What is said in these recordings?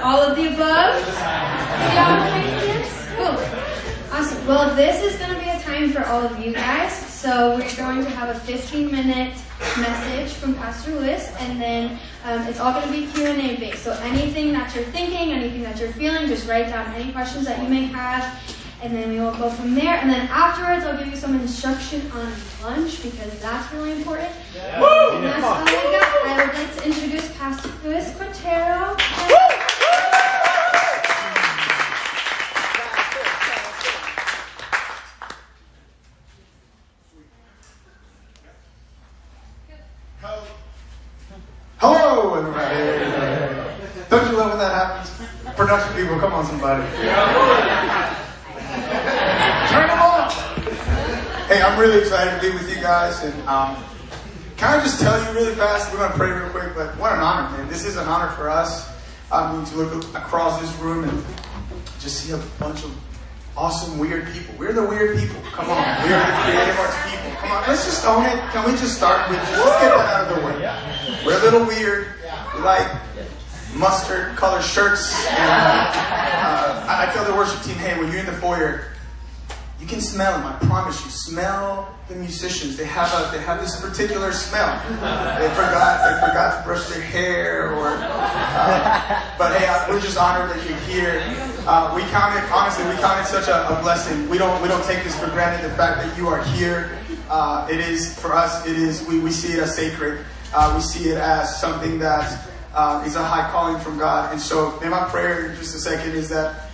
All of the above? Yes? Cool. Awesome. Well, this is going to be a time for all of you guys. So we're going to have a 15-minute message from Pastor Lewis, and then it's all going to be Q&A based. So anything that you're thinking, anything that you're feeling, just write down any questions that you may have, and then we will go from there. And then afterwards, I'll give you some instruction on lunch, because that's really important. Yeah. And that's all I got. I would like to introduce Pastor Lewis Quintero. Hello, everybody. Don't you love when that happens? Production people, come on, somebody. Turn them on. Hey, I'm really excited to be with you guys. And can I just tell you really fast? We're going to pray real quick, but what an honor, man. This is an honor for us. To look across this room and just see a bunch of awesome, weird people. We're the weird people. Come on. We're the creative arts people. Come on. Let's just own it. Can we just start with let's get that out of the way. We're a little weird. We like mustard colored shirts. And, I tell the worship team, hey, when you're in the foyer, you can smell them. I promise you. Smell the musicians. They have this particular smell. They forgot to brush their hair, but hey, we're just honored that you're here. We count it such a blessing. We don't take this for granted. The fact that you are here, it is for us. It is we see it as sacred. We see it as something that is a high calling from God. And so, in my prayer, in just a second, is that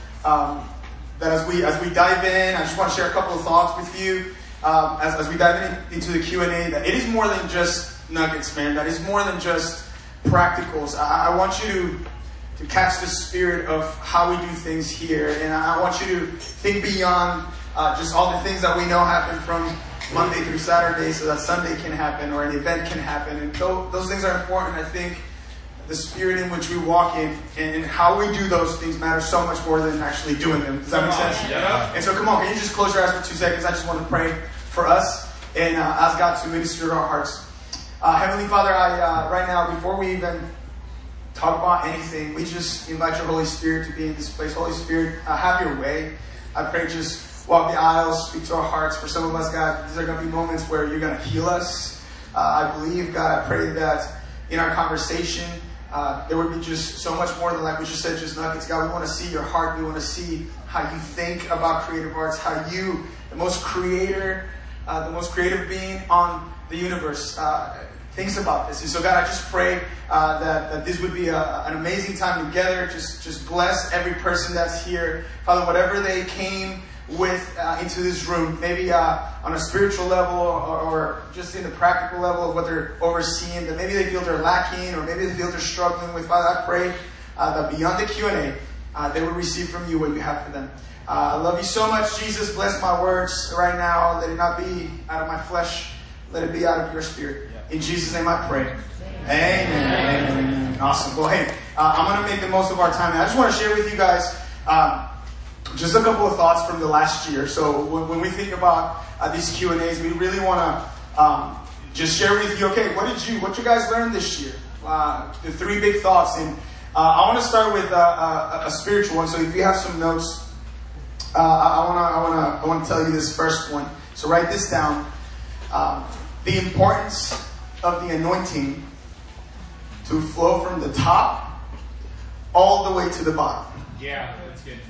as we dive in, I just want to share a couple of thoughts with you. As we dive into the Q&A, that it is more than just nuggets, man. That is more than just practicals. I want you to catch the spirit of how we do things here. And I want you to think beyond just all the things that we know happen from Monday through Saturday so that Sunday can happen or an event can happen. And those things are important. I think the spirit in which we walk in and how we do those things matters so much more than actually doing them. Does that make sense? Yeah. And so come on, can you just close your eyes for 2 seconds? I just want to pray for us and ask God to minister to our hearts. Heavenly Father, right now, before we even talk about anything, we just invite your Holy Spirit to be in this place. Holy Spirit, have your way. I pray just walk the aisles, speak to our hearts. For some of us, God, these are going to be moments where you're going to heal us. I believe, God, I pray that in our conversation, there would be just so much more than, like we just said, just nuggets. God, we want to see your heart. We want to see how you think about creative arts, how you, the most creative being on the universe, thinks about this. And so, God, I just pray that this would be an amazing time together. Just bless every person that's here. Father, whatever they came with into this room, maybe on a spiritual level or just in the practical level of what they're overseeing, that maybe they feel they're lacking or maybe they feel they're struggling with. Father, I pray that beyond the Q&A, they will receive from you what you have for them. I love you so much, Jesus. Bless my words right now. Let it not be out of my flesh. Let it be out of your spirit. In Jesus' name I pray. Amen. Amen. Awesome. Well, hey, I'm going to make the most of our time. I just want to share with you guys just a couple of thoughts from the last year. So when we think about these Q&As, we really want to just share with you, okay, what you guys learn this year? The 3 big thoughts. And I want to start with a spiritual one. So if you have some notes, I want to tell you this first one. So write this down. The importance of the anointing to flow from the top all the way to the bottom. Yeah, that's good.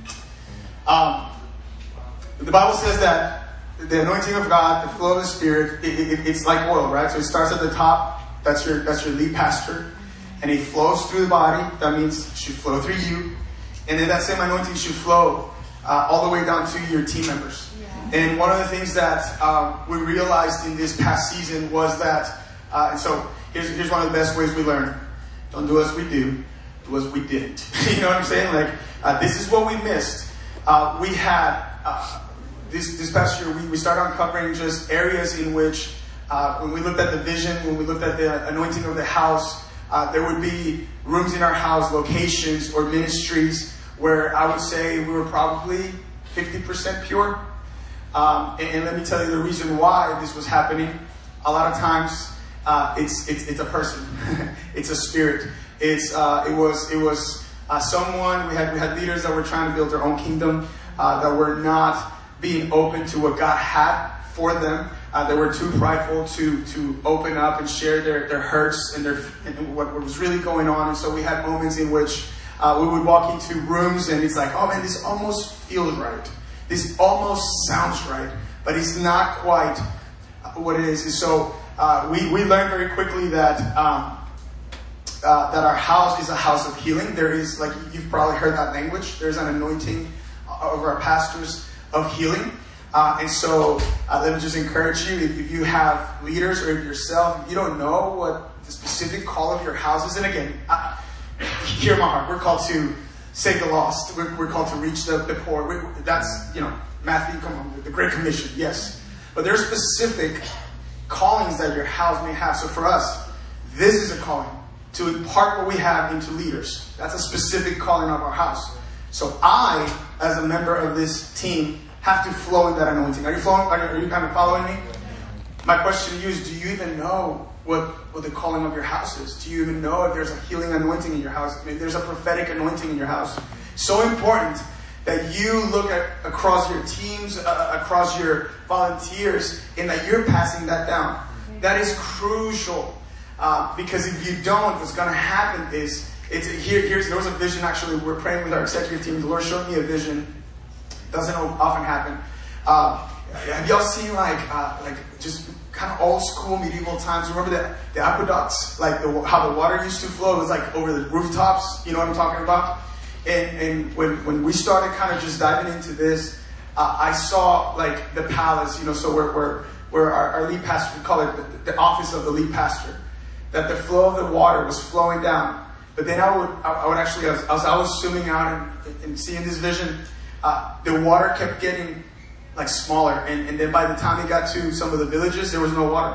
The Bible says that the anointing of God, the flow of the Spirit, it's like oil, right? So it starts at the top. That's your lead pastor. And it flows through the body. That means it should flow through you. And then that same anointing should flow all the way down to your team members. Yeah. And one of the things that we realized in this past season was that, and so here's one of the best ways we learn. Don't do as we do as we didn't. You know what I'm saying? Like, this is what we missed. We had, this past year, we started uncovering just areas in which, when we looked at the vision, when we looked at the anointing of the house, there would be rooms in our house, locations or ministries where I would say we were probably 50% pure. And let me tell you the reason why this was happening. A lot of times, it's a person. It's a spirit. It was we had leaders that were trying to build their own kingdom, that were not being open to what God had for them. They were too prideful to open up and share their hurts and what was really going on. And so we had moments in which we would walk into rooms and it's like, oh man, this almost feels right. This almost sounds right, but it's not quite what it is. And so we learned very quickly that our house is a house of healing. There is, like, you've probably heard that language. There's an anointing over our pastors of healing. And so let me just encourage you, if you have leaders or if yourself, if you don't know what the specific call of your house is, and again, hear my heart, we're called to save the lost. We're called to reach the poor. That's, Matthew, come on, the Great Commission, yes. But there are specific callings that your house may have. So for us, this is a calling to impart what we have into leaders. That's a specific calling of our house. So I, as a member of this team, have to flow in that anointing. Are you flowing? Are you kind of following me? My question to you is, do you even know what the calling of your house is? Do you even know if there's a healing anointing in your house? If there's a prophetic anointing in your house? So important that you look across your teams, across your volunteers, and that you're passing that down. That is crucial. Because if you don't, what's going to happen is, there was a vision actually. We're praying with our executive team. The Lord showed me a vision. Doesn't often happen. Have y'all seen like just kind of old school medieval times? Remember the aqueducts, like how the water used to flow? It was like over the rooftops. You know what I'm talking about? And when we started kind of just diving into this, I saw like the palace. So where our lead pastor, we call it the office of the lead pastor. That the flow of the water was flowing down, but then I would actually, as I was zooming out and seeing this vision, the water kept getting like smaller, and then by the time it got to some of the villages, there was no water.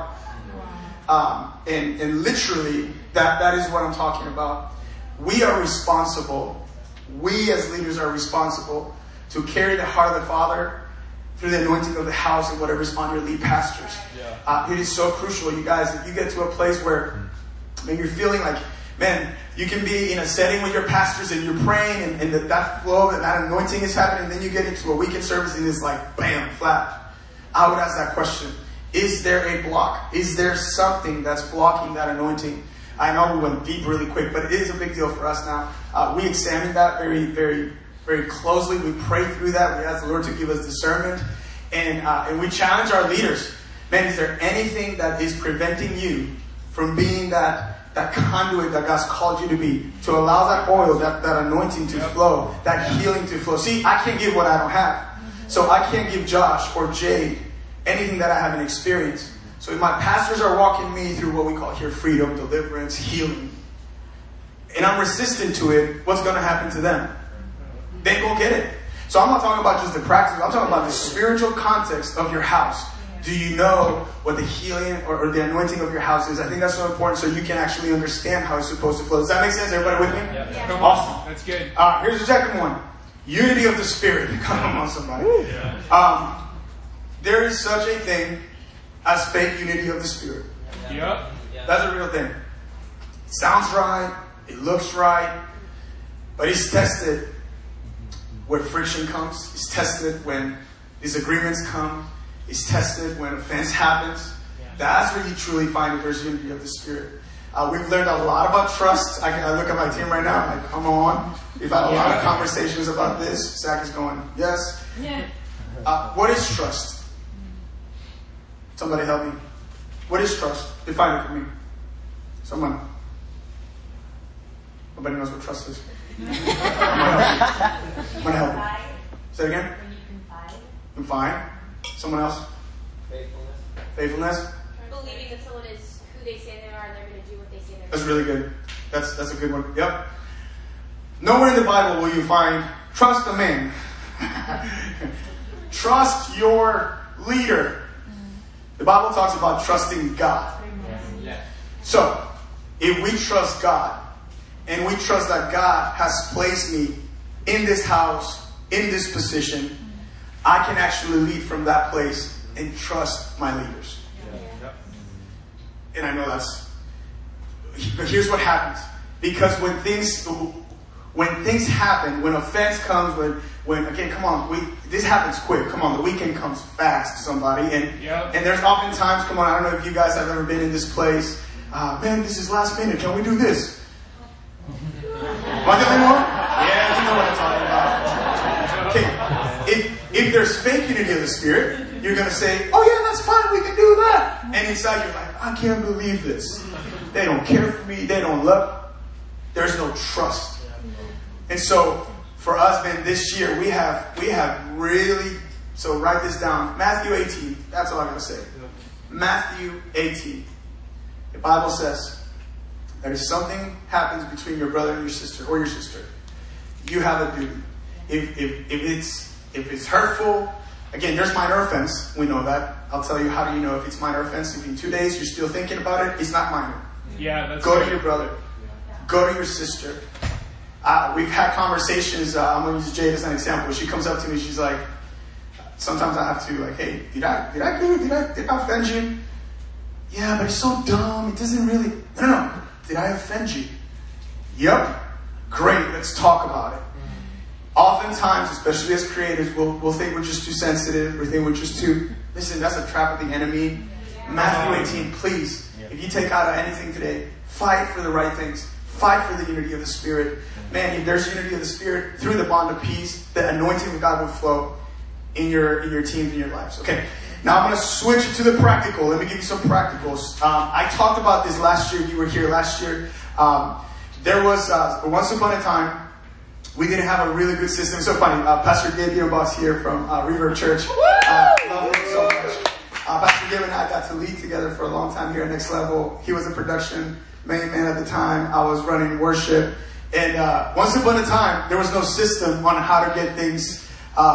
And literally, that is what I'm talking about. We are responsible. We as leaders are responsible to carry the heart of the Father through the anointing of the house and whatever's on your lead pastors. Yeah. It is so crucial, you guys. If you get to a place where you're feeling like, man, you can be in a setting with your pastors and you're praying and that flow and that anointing is happening, and then you get into a weekend service and it's like, bam, flat. I would ask that question. Is there a block? Is there something that's blocking that anointing? I know we went deep really quick, but it is a big deal for us now. We examine that very, very, very closely. We pray through that. We ask the Lord to give us discernment. And we challenge our leaders. Man, is there anything that is preventing you from being that conduit that God's called you to be? To allow that oil, that anointing to flow, that healing to flow. See, I can't give what I don't have. So I can't give Josh or Jade anything that I haven't experienced. So if my pastors are walking me through what we call here freedom, deliverance, healing, and I'm resistant to it, what's going to happen to them? They go get it. So I'm not talking about just the practice. I'm talking about the spiritual context of your house. Do you know what the healing or the anointing of your house is? I think that's so important so you can actually understand how it's supposed to flow. Does that make sense? Everybody with me? Yeah. Awesome. That's good. Here's the second one. Unity of the Spirit. Come on, somebody. Yeah. There is such a thing as fake unity of the Spirit. Yep. That's a real thing. It sounds right. It looks right. But it's tested where friction comes. It's tested when disagreements come. It's tested when offense happens. That's where you truly find that there's unity of the Spirit. We've learned a lot about trust. I look at my team right now, I'm like, come on. We've had a lot of conversations about this. Zach is going, yes. Yeah. What is trust? Somebody help me. What is trust? Define it for me. Someone. Nobody knows what trust is. I'm going to help you. Say it again. When you confide. Confide. Someone else. Faithfulness. Believing that someone is who they say they are and they're going to do what they say they're going to do. That's really good. That's a good one. Yep. Nowhere in the Bible will you find trust a man. Trust your leader. The Bible talks about trusting God. So, if we trust God, and we trust that God has placed me in this house, in this position, I can actually lead from that place and trust my leaders. And I know but here's what happens. Because when when things happen, when offense comes, again, come on, this happens quick. Come on, the weekend comes fast, somebody. And there's often times, come on, I don't know if you guys have ever been in this place. Man, this is last minute. Can we do this? Am I the only one? Yeah, you know what I'm talking about. Okay, if there's fake unity of the Spirit, you're going to say, oh yeah, that's fine, we can do that. And inside you're like, I can't believe this. They don't care for me. They don't love. There's no trust. And so for us, man, this year we have really, so write this down. Matthew 18. That's all I'm going to say. Matthew 18. The Bible says that if something happens between your brother and your sister, or your sister, you have a duty. If it's hurtful, again, there's minor offense. We know that. I'll tell you, how do you know if it's minor offense? If in 2 days you're still thinking about it, it's not minor. Yeah, that's Go to your brother. Go to your sister. We've had conversations. I'm going to use Jade as an example. She comes up to me. She's like, sometimes I have to, like, hey, did I offend you? Yeah, but it's so dumb. It doesn't really. No. Did I offend you? Yep. Great. Let's talk about it. Oftentimes, especially as creators, we'll think we're just too sensitive. We think we're just too. Listen, that's a trap of the enemy. Matthew 18, please. If you take out anything today, fight for the right things. Fight for the unity of the Spirit. Man, if there's unity of the Spirit through the bond of peace, the anointing of God will flow in your teams, in your lives. Okay, now I'm going to switch it to the practical. Let me give you some practicals. I talked about this last year. You were here last year. There was, once upon a time, we didn't have a really good system. So funny. Pastor Dave Boss here from Reverb Church. Love him so much. Pastor Dave and I got to lead together for a long time here at Next Level. He was a production main man at the time. I was running worship. And once upon a time, there was no system on how to get things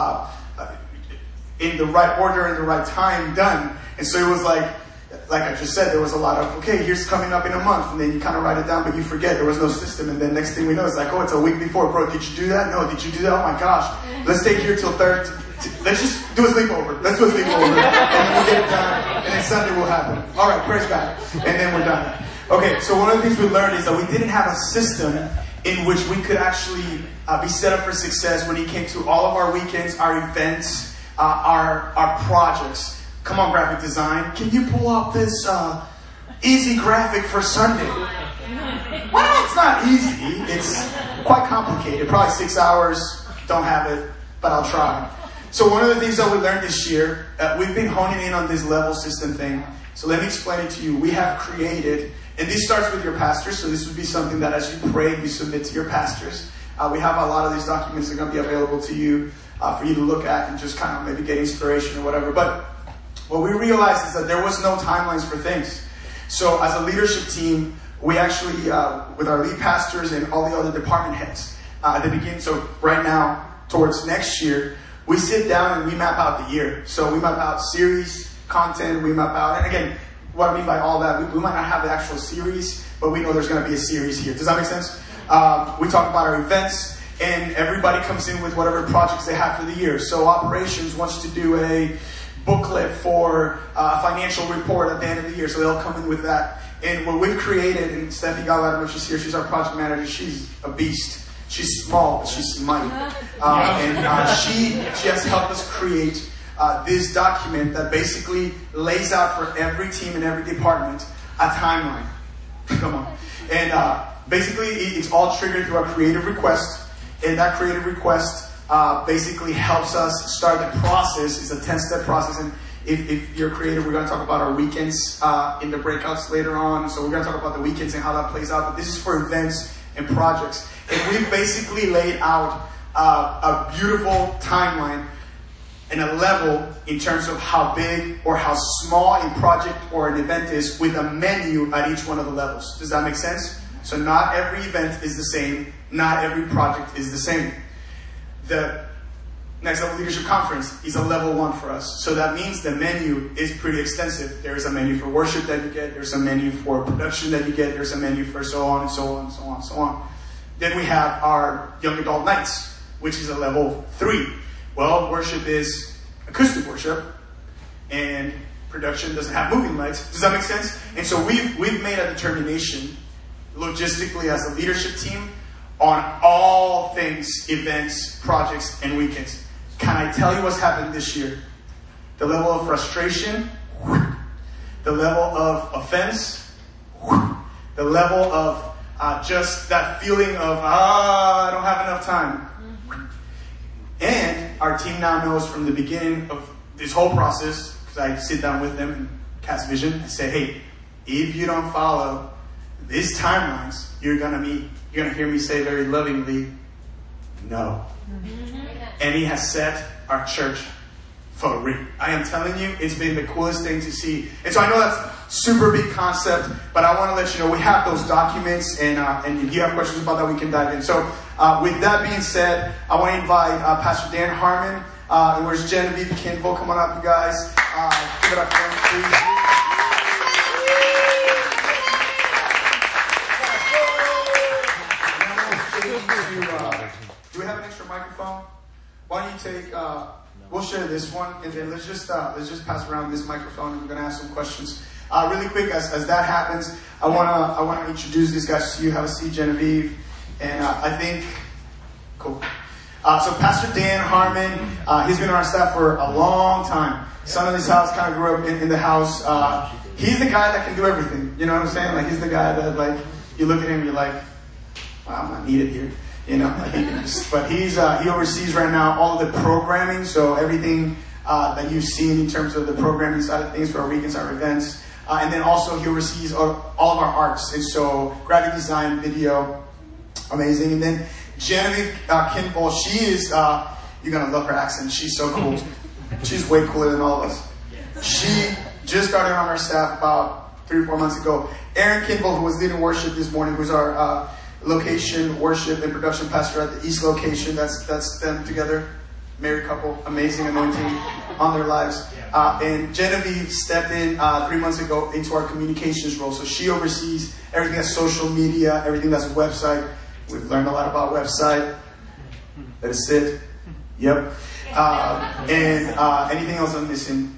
in the right order and the right time done. And so it was like I just said, there was a lot of, okay, here's coming up in a month. And then you kind of write it down, but you forget. There was no system. And then next thing we know, it's like, oh, it's a week before. Bro, did you do that? No, did you do that? Oh, my gosh. Let's stay here till third. Let's just do a sleepover. Let's do a sleepover. And then we'll get it done. And then Sunday will happen. All right, praise God. And then we're done. Okay, so one of the things we learned is that we didn't have a system in which we could actually be set up for success when it came to all of our weekends, our events, our projects. Come on, graphic design. Can you pull up this easy graphic for Sunday? Well, it's not easy. It's quite complicated. Probably 6 hours. Don't have it, but I'll try. So one of the things that we learned this year, we've been honing in on this level system thing. So let me explain it to you. We have created, and this starts with your pastors. So this would be something that as you pray, you submit to your pastors. We have a lot of these documents that are going to be available to you for you to look at and just kind of maybe get inspiration or whatever. But what we realized is that there was no timelines for things. So as a leadership team, we actually, with our lead pastors and all the other department heads, at the beginning, so right now, towards next year, we sit down and we map out the year. So we map out series, content, we map out, and again, what I mean by all that, we might not have the actual series, but we know there's going to be a series here. Does that make sense? We talk about our events, and everybody comes in with whatever projects they have for the year. So operations wants to do a booklet for a financial report at the end of the year, so they'll come in with that. And what we've created, and Steffi Gala, I don't know if she's here, she's our project manager, she's a beast. She's small, but she's mighty. She has helped us create this document that basically lays out for every team and every department a timeline. Come on. And basically, it's all triggered through our creative request. And that creative request basically helps us start the process. It's a 10-step process. And if you're creative, we're going to talk about our weekends in the breakouts later on. So we're going to talk about the weekends and how that plays out. But this is for events and projects. And we've basically laid out a beautiful timeline and a level in terms of how big or how small a project or an event is with a menu at each one of the levels. Does that make sense? So not every event is the same. Not every project is the same. The Next Level Leadership Conference is a level 1 for us. So that means the menu is pretty extensive. There is a menu for worship that you get. There's a menu for production that you get. There's a menu for so on and so on and so on and so on. Then we have our young adult nights, which is a level 3. Well, worship is acoustic worship, and production doesn't have moving lights. Does that make sense? And so we've made a determination, logistically as a leadership team, on all things, events, projects, and weekends. Can I tell you what's happened this year? The level of frustration, the level of offense, the level of just that feeling of, I don't have enough time. And our team now knows from the beginning of this whole process, because I sit down with them and cast vision and say, hey, if you don't follow these timelines, you're gonna hear me say very lovingly, no. And he has set our church free. I am telling you, it's been the coolest thing to see. And so I know that's super big concept, but I want to let you know we have those documents, and if you have questions about that, we can dive in. So with that being said, I want to invite Pastor Dan Harmon, and where's Genevieve Kinville? Come on up, you guys. Give it up for him, please. Do we have an extra microphone? Why don't you take? We'll share this one, and then let's just pass around this microphone, and we're gonna ask some questions. Really quick, as that happens, I wanna introduce these guys to you. Have a seat, Genevieve, and I think cool. So Pastor Dan Harmon, he's been on our staff for a long time. Son of this house, kind of grew up in the house. He's the guy that can do everything. You know what I'm saying? Like, he's the guy that, like, you look at him, you're like, wow, I'm not needed here. You know, but he oversees right now all of the programming, so everything that you've seen in terms of the programming side of things for our weekends, our events, and then also he oversees all of our arts, and so graphic design, video, amazing. And then Genevieve Kinville, she is, you're gonna love her accent. She's so cool. She's way cooler than all of us. She just started on our staff about 3 or 4 months ago. Aaron Kinville, who was leading worship this morning, who's our location, worship, and production pastor at the East location. That's them together. Married couple, amazing anointing on their lives. And Genevieve stepped in 3 months ago into our communications role. So she oversees everything that's social media, everything that's website. We've learned a lot about website. Let it sit. Yep. And anything else I'm missing.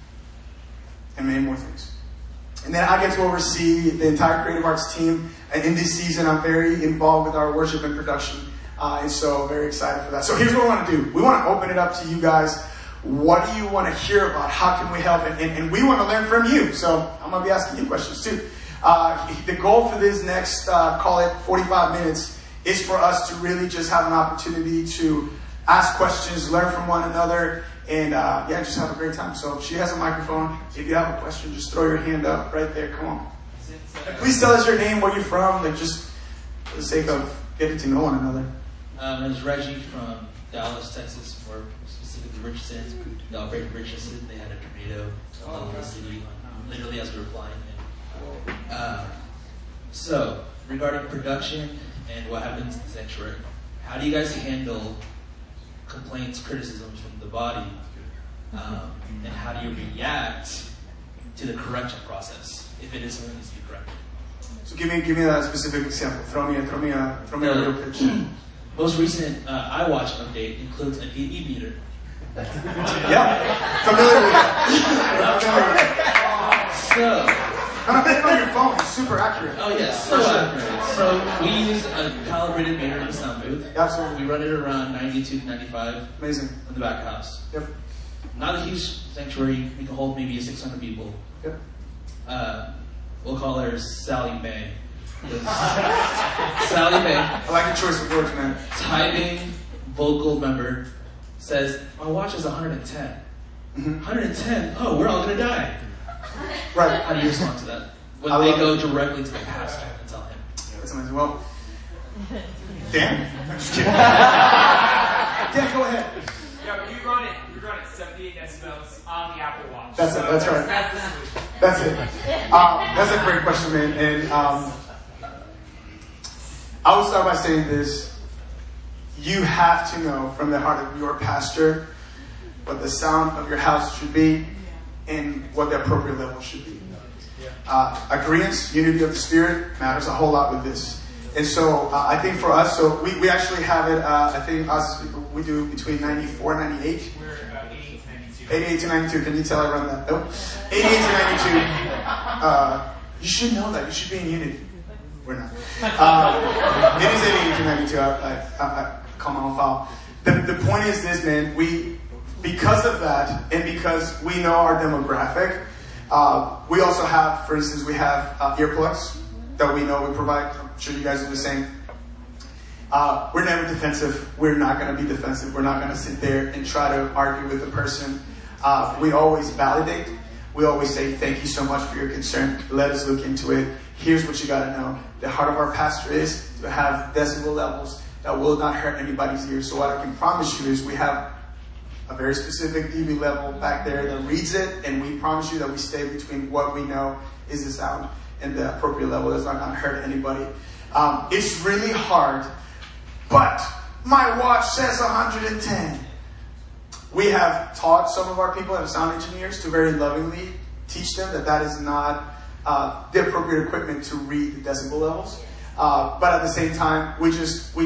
And many more things. And then I get to oversee the entire creative arts team. And in this season, I'm very involved with our worship and production. And so very excited for that. So here's what we want to do. We want to open it up to you guys. What do you want to hear about? How can we help? And we want to learn from you. So I'm going to be asking you questions too. The goal for this next, call it 45 minutes, is for us to really just have an opportunity to ask questions, learn from one another, and just have a great time. So she has a microphone. If you have a question, just throw your hand up right there. Come on. And please tell us your name, where you're from, like just for the sake of getting to know one another. My name is Reggie from Dallas, Texas, more specifically Richardson. They operated Richardson. They had a tornado in the city, literally as we were flying in. So, regarding production and what happens in the sanctuary, how do you guys handle complaints, criticisms from the body, and how do you react to the correction process if it is something that needs to be corrected? So give me a specific example. Throw me a real pitch. Most recent iWatch update includes a DB meter. Yeah, familiar with that. So, I'm putting it on your phone. It's super accurate. Oh yes, so accurate. So we use a calibrated meter in the sound booth. Absolutely. We run it around 92 to 95. Amazing. In the back house. Yep. Not a huge sanctuary. We can hold maybe 600 people. Yep. We'll call her Sally Mae. Sally Mae. I like your choice of words, man. Tithing vocal member says, my watch is 110. Mm-hmm. 110? Oh, we're all going to die. Right. How do you respond to that? When they go directly to the pastor and tell him. That's amazing. Well, Dan? I'm just kidding. Dan, go ahead. Yeah, but you run it 78 decibels on the Apple Watch. That's right. That's it. That's a great question, man. And I will start by saying this. You have to know from the heart of your pastor what the sound of your house should be and what the appropriate level should be. Agreement, unity of the Spirit matters a whole lot with this. And so I think for us, so we actually have it, I think we do between 94 and 98. We're 88 to 92. 88 to 92. Can you tell I run that? Nope. 88 to 92. You should know that. You should be in unity. We're not. It is 8892. I call my own foul. The point is this, man. Because of that, and because we know our demographic, we also have, for instance, we have earplugs that we know we provide. I'm sure you guys do the same. We're never defensive. We're not going to be defensive. We're not going to sit there and try to argue with the person. We always validate. We always say, thank you so much for your concern. Let us look into it. Here's what you got to know. The heart of our pastor is to have decibel levels that will not hurt anybody's ears. So what I can promise you is we have a very specific dB level back there that reads it, and we promise you that we stay between what we know is the sound and the appropriate level that's not going to hurt anybody. It's really hard, but my watch says 110. We have taught some of our people as sound engineers to very lovingly teach them that is not the appropriate equipment to read the decibel levels. But at the same time, we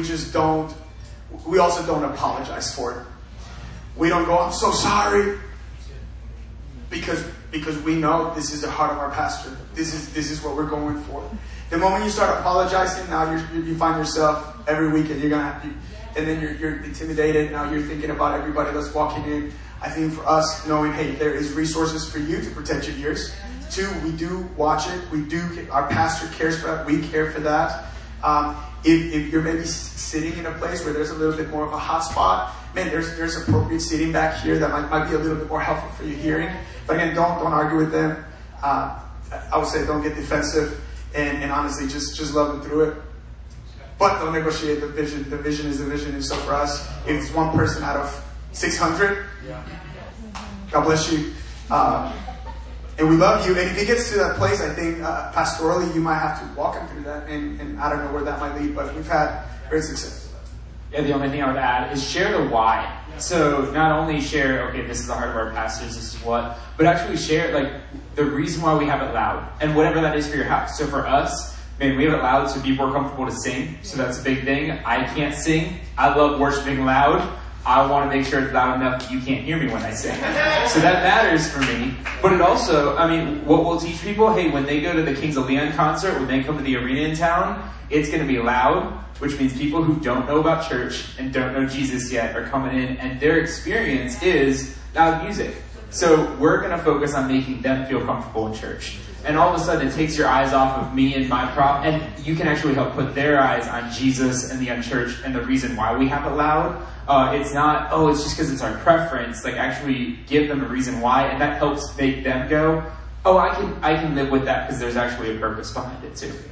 also don't apologize for it. We don't go, I'm so sorry. Because we know this is the heart of our pastor. This is what we're going for. The moment you start apologizing, now you find yourself every weekend and then you're intimidated. Now you're thinking about everybody that's walking in. I think for us, knowing, hey, there is resources for you to protect your ears. 2, we do watch it. Our pastor cares for that. We care for that. If you're maybe sitting in a place where there's a little bit more of a hot spot, man, there's appropriate seating back here that might be a little bit more helpful for your hearing. But again, don't argue with them. I would say don't get defensive, and honestly, just love them through it. But don't negotiate the vision. The vision is the vision. And so for us, if it's one person out of 600, God bless you. And we love you. And if it gets to that place, I think pastorally, you might have to walk them through that. And I don't know where that might lead, but we've had great success. Yeah, the only thing I would add is share the why. So not only share, okay, this is the heart of our pastors, this is what, but actually share like the reason why we have it loud and whatever that is for your house. So for us, man, we have it loud so people are comfortable to sing. So that's a big thing. I can't sing. I love worshiping loud. I want to make sure it's loud enough that you can't hear me when I sing. So that matters for me. But it also, what we'll teach people, hey, when they go to the Kings of Leon concert, when they come to the arena in town, it's going to be loud, which means people who don't know about church and don't know Jesus yet are coming in, and their experience is loud music. So we're going to focus on making them feel comfortable in church. And all of a sudden, it takes your eyes off of me and my prop, and you can actually help put their eyes on Jesus and the unchurched and the reason why we have it loud. It's not, it's just because it's our preference. Like, actually give them a reason why, and that helps make them go, I can live with that because there's actually a purpose behind it too.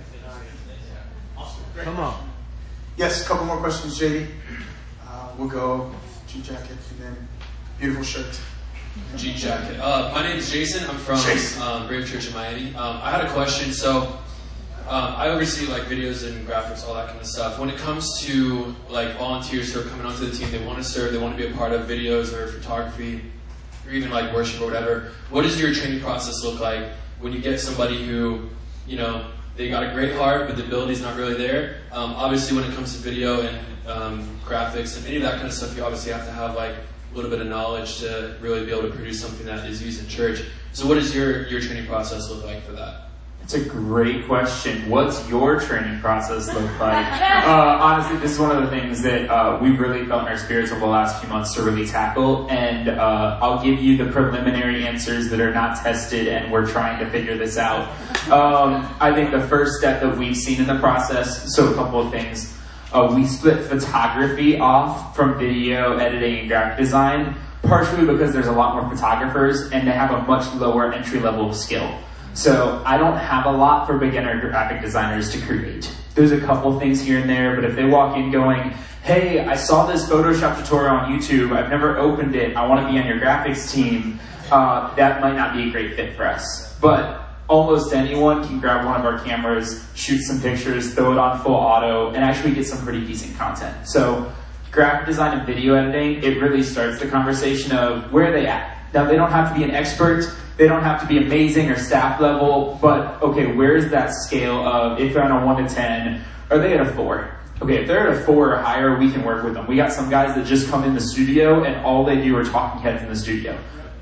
Come on. Yes, a couple more questions, JD. We'll go G jacket and then beautiful shirt. G jacket. My name is Jason. I'm from Brave Church in Miami. I had a question. So I oversee like videos and graphics, all that kind of stuff. When it comes to like volunteers who are coming onto the team, they want to serve, they want to be a part of videos or photography or even like worship or whatever. What does your training process look like when you get somebody who, they got a great heart, but the ability's not really there? Obviously, when it comes to video and graphics and any of that kind of stuff, you obviously have to have like a little bit of knowledge to really be able to produce something that is used in church. So what does your training process look like for that? It's a great question. What's your training process look like? Honestly, this is one of the things that we've really felt in our spirits over the last few months to really tackle. And I'll give you the preliminary answers that are not tested, and we're trying to figure this out. I think the first step that we've seen in the process, so a couple of things. We split photography off from video editing and graphic design, partially because there's a lot more photographers and they have a much lower entry level of skill. So I don't have a lot for beginner graphic designers to create. There's a couple things here and there, but if they walk in going, hey, I saw this Photoshop tutorial on YouTube, I've never opened it, I want to be on your graphics team, that might not be a great fit for us. But almost anyone can grab one of our cameras, shoot some pictures, throw it on full auto, and actually get some pretty decent content. So graphic design and video editing, it really starts the conversation of where are they at? Now, they don't have to be an expert, they don't have to be amazing or staff level, but okay, where's that scale of, if they're on a 1 to 10, are they at a 4? Okay, if they're at a 4 or higher, we can work with them. We got some guys that just come in the studio and all they do are talking heads in the studio.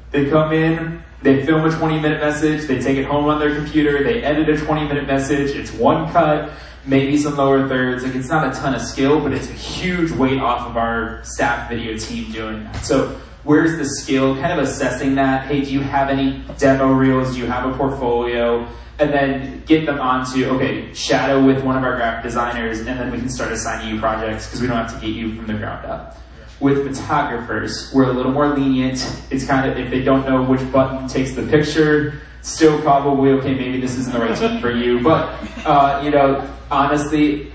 They come in, they film a 20-minute message, they take it home on their computer, they edit a 20-minute message, it's one cut, maybe some lower thirds. Like, it's not a ton of skill, but it's a huge weight off of our staff video team doing that. So where's the skill? Kind of assessing that. Hey, do you have any demo reels? Do you have a portfolio? And then get them onto, okay, shadow with one of our graphic designers, and then we can start assigning you projects because we don't have to get you from the ground up. With photographers, we're a little more lenient. It's kind of, if they don't know which button takes the picture, still probably, okay, maybe this isn't the right team for you. But, you know, honestly,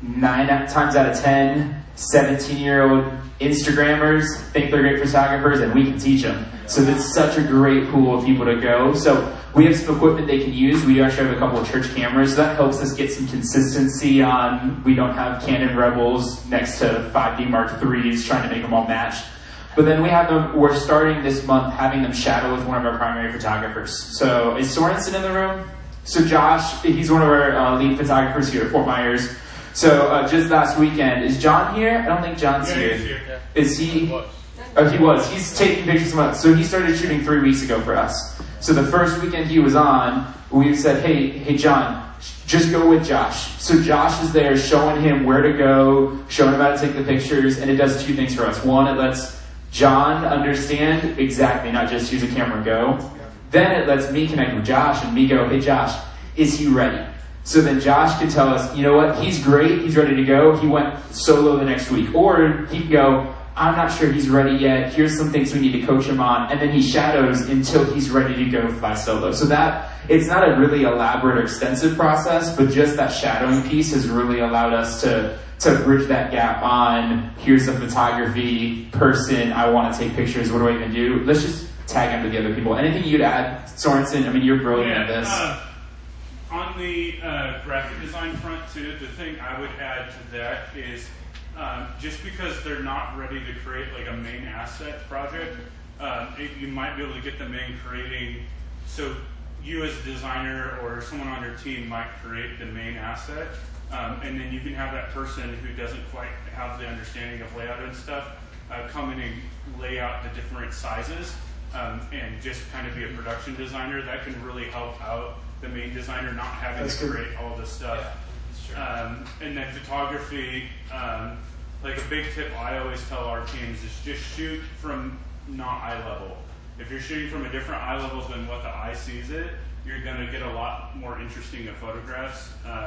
9 times out of 10, 17-year-old Instagrammers think they're great photographers, and we can teach them. So that's such a great pool of people to go. So we have some equipment they can use. We actually have a couple of church cameras. So that helps us get some consistency on, we don't have Canon Rebels next to 5D Mark IIIs trying to make them all match. But then we have them, we're starting this month having them shadow with one of our primary photographers. So is Sorensen in the room? So Josh, he's one of our lead photographers here at Fort Myers. So just last weekend, is John here? I don't think John's here. He's here. Is he? Oh, he was. He's taking pictures from us. So he started shooting 3 weeks ago for us. So the first weekend he was on, we said, hey John, just go with Josh. So Josh is there showing him where to go, showing him how to take the pictures, and it does 2 things for us. One, it lets John understand exactly, not just use a camera and go. Then it lets me connect with Josh, and me go, hey Josh, is he ready? So then Josh can tell us, you know what, he's great, he's ready to go, he went solo the next week. Or he can go, I'm not sure he's ready yet, here's some things we need to coach him on, and then he shadows until he's ready to go fly solo. So that, it's not a really elaborate or extensive process, but just that shadowing piece has really allowed us to bridge that gap on, here's a photography person, I want to take pictures, what do I even do? Let's just tag them together, people. Anything you'd add, Sorensen? I mean, you're brilliant at this. On the graphic design front too, the thing I would add to that is just because they're not ready to create like a main asset project, you might be able to get them in creating, so you as a designer or someone on your team might create the main asset, and then you can have that person who doesn't quite have the understanding of layout and stuff come in and lay out the different sizes and just kind of be a production designer. That can really help out the main designer not having to create all this stuff. Yeah, and then photography, like a big tip I always tell our teams is just shoot from not eye level. If you're shooting from a different eye level than what the eye sees it, you're going to get a lot more interesting of photographs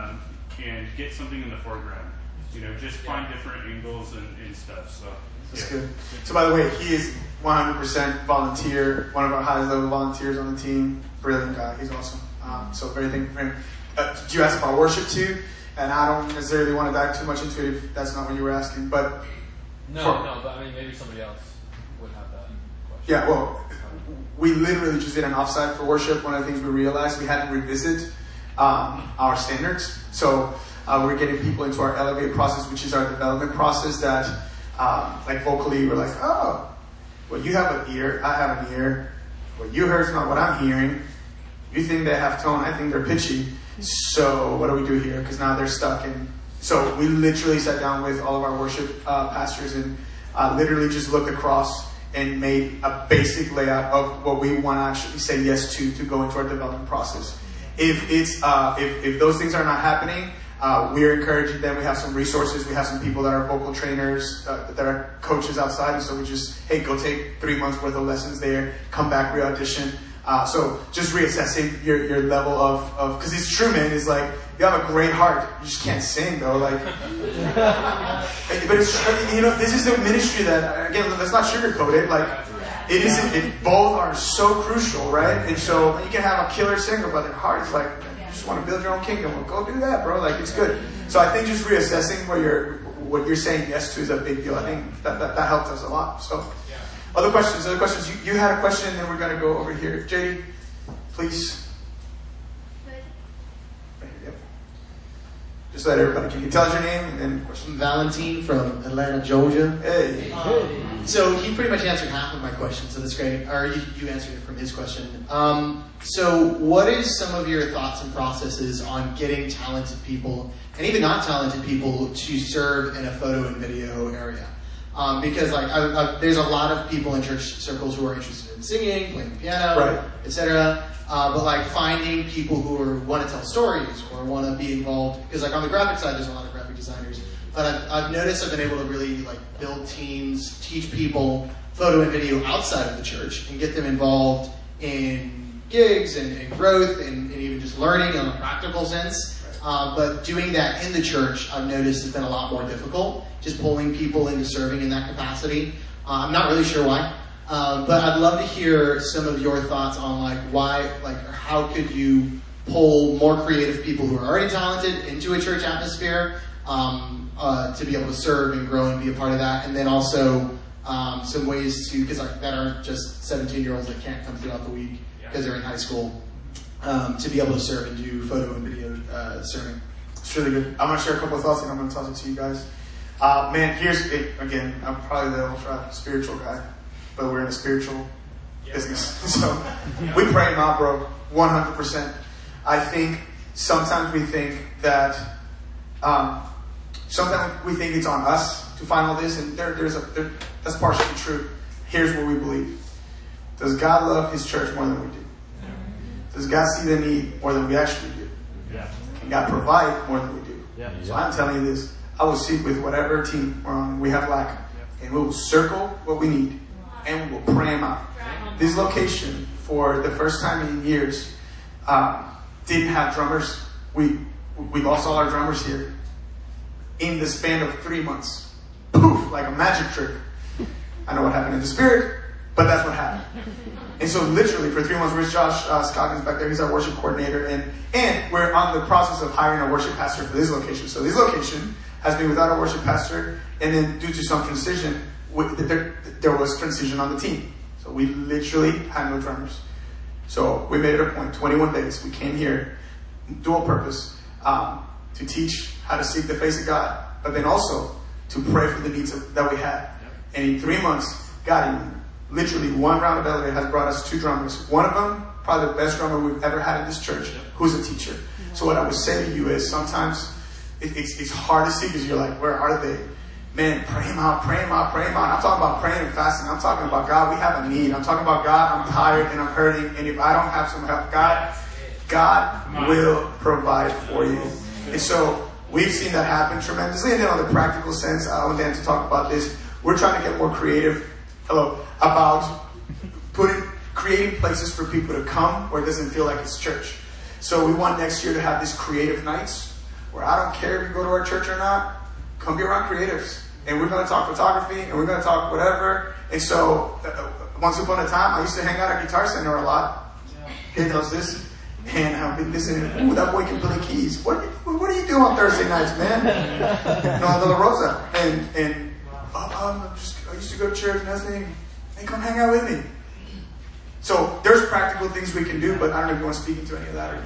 and get something in the foreground. You know, just find different angles and stuff. So that's good. So by the way, he is 100% volunteer, one of our highest level volunteers on the team. Brilliant guy. He's awesome. So very thankful for him. Did you ask about worship too? And I don't necessarily want to dive too much into it if that's not what you were asking. But no, but I mean maybe somebody else would have that question. Yeah, well, we literally just did an offsite for worship. One of the things we realized we had to revisit our standards. So we're getting people into our Elevate process, which is our development process that, like vocally, we're like, oh, well, you have an ear, I have an ear. What you heard is not what I'm hearing. You think they have tone, I think they're pitchy. So what do we do here? Because now they're stuck. And so we literally sat down with all of our worship pastors and literally just looked across and made a basic layout of what we want to actually say yes to go into our development process. If those things are not happening, we're encouraging them. We have some resources. We have some people that are vocal trainers, that are coaches outside. And so we just, hey, go take 3 months worth of lessons there, come back, re-audition. So just reassessing your level of, because it's true, man, it's like, you have a great heart, you just can't sing though, like, but it's, you know, this is a ministry that, again, let's not sugarcoat it, like, both are so crucial, right? And so you can have a killer singer, but their heart is like, you just want to build your own kingdom, well, go do that, bro, like, it's good. So I think just reassessing what you're saying yes to is a big deal. I think that helped us a lot, so. Other questions? You had a question, and then we're going to go over here. JD, please. Right here, yep. Just let everybody, can you tell us your name and then question? Valentine from Atlanta, Georgia. Hey. So he pretty much answered half of my question, so that's great. Or you answered it from his question. So what is some of your thoughts and processes on getting talented people, and even not talented people, to serve in a photo and video area? Because like there's a lot of people in church circles who are interested in singing, playing the piano, Right. etc. But like finding people who want to tell stories or want to be involved, because like on the graphic side, there's a lot of graphic designers. But I've noticed I've been able to really like build teams, teach people photo and video outside of the church, and get them involved in gigs and growth and even just learning in a practical sense. But doing that in the church, I've noticed has been a lot more difficult. Just pulling people into serving in that capacity. I'm not really sure why, but I'd love to hear some of your thoughts on like why, like how could you pull more creative people who are already talented into a church atmosphere to be able to serve and grow and be a part of that, and then also some ways to, because like, that aren't just 17-year-olds that can't come throughout the week because they're in high school, to be able to serve and do photo and video serving. It's really good. I'm going to share a couple of thoughts and I'm going to toss it to you guys. Man, here's it. Again, I'm probably the ultra spiritual guy, but we're in a spiritual business. So we pray him out, bro. 100%. I think sometimes we think that, sometimes we think it's on us to find all this, and that's partially true. Here's what we believe. Does God love his church more than we do? Does God see the need more than we actually do? Can God provide more than we do? So I'm telling you this. I will seek with whatever team we're on. We have lack. And we will circle what we need. And we will pray them out. This location, for the first time in years, didn't have drummers. We lost all our drummers here in the span of 3 months. Poof, like a magic trick. I know what happened in the spirit, but that's what happened. And so literally for 3 months, where's Josh Scoggins back there? He's our worship coordinator. And we're on the process of hiring a worship pastor for this location. So this location has been without a worship pastor. And then due to some transition, there was transition on the team. So we literally had no drummers. So we made it a point, 21 days. We came here, dual purpose, to teach how to seek the face of God, but then also to pray for the needs that we had. And in 3 months, God, literally one round of elevator has brought us 2 drummers. One of them, probably the best drummer we've ever had in this church, who's a teacher. So what I would say to you is sometimes it's hard to see because you're like, where are they? Man, pray him out, pray him out, pray him out. I'm talking about praying and fasting. I'm talking about, God, we have a need. I'm talking about, God, I'm tired and I'm hurting. And if I don't have some help, God will provide for you. And so we've seen that happen tremendously. And then on the practical sense, I want Dan to talk about this. We're trying to get more creative about creating places for people to come where it doesn't feel like it's church. So we want next year to have these creative nights where I don't care if you go to our church or not, come be around creatives. And we're going to talk photography and we're going to talk whatever. And so once upon a time, I used to hang out at Guitar Center a lot. He knows this. And I've been listening. Ooh, that boy can play keys. What do you do on Thursday nights, man? No, La Rosa. And I used to go to church and nothing. Hey, come hang out with me. So there's practical things we can do, but I don't know if you want to speak into any of that or you.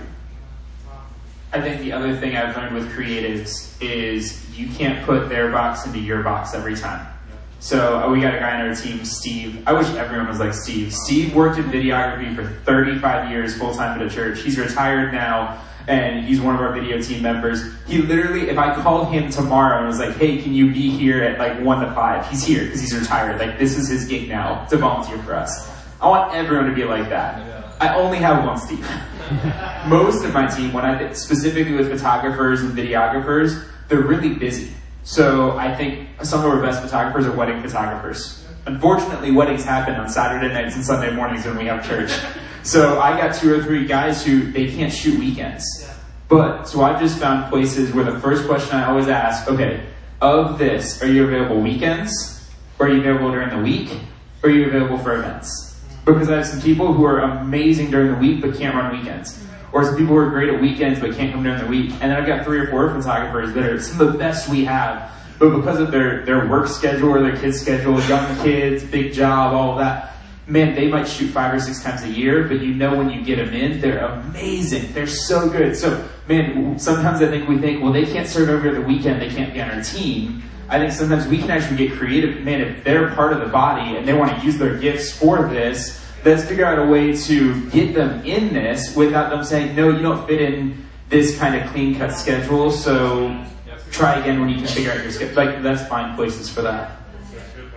I think the other thing I've learned with creatives is you can't put their box into your box every time. So we got a guy on our team, Steve. I wish everyone was like Steve. Steve worked in videography for 35 years full-time at a church. He's retired now, and he's one of our video team members. He literally, if I called him tomorrow and was like, hey, can you be here at like 1 to 5? He's here because he's retired. Like, this is his gig now to volunteer for us. I want everyone to be like that. I only have one Steve. Most of my team, specifically with photographers and videographers, they're really busy. So I think some of our best photographers are wedding photographers. Unfortunately, weddings happen on Saturday nights and Sunday mornings when we have church. So I got 2 or 3 guys who, they can't shoot weekends. So I've just found places where the first question I always ask, okay, of this, are you available weekends? Or are you available during the week? Or are you available for events? Because I have some people who are amazing during the week but can't run weekends. Or some people who are great at weekends but can't come during the week. And then I've got 3 or 4 photographers that are some of the best we have. But because of their work schedule or their kids' schedule, young kids, big job, all of that, man, they might shoot 5 or 6 times a year, but you know when you get them in, they're amazing. They're so good. So, man, sometimes I think we think, well, they can't serve over the weekend, they can't be on our team. I think sometimes we can actually get creative. Man, if they're part of the body and they want to use their gifts for this, let's figure out a way to get them in this without them saying, no, you don't fit in this kind of clean-cut schedule, so try again when you can figure out your schedule. Like, let's find places for that.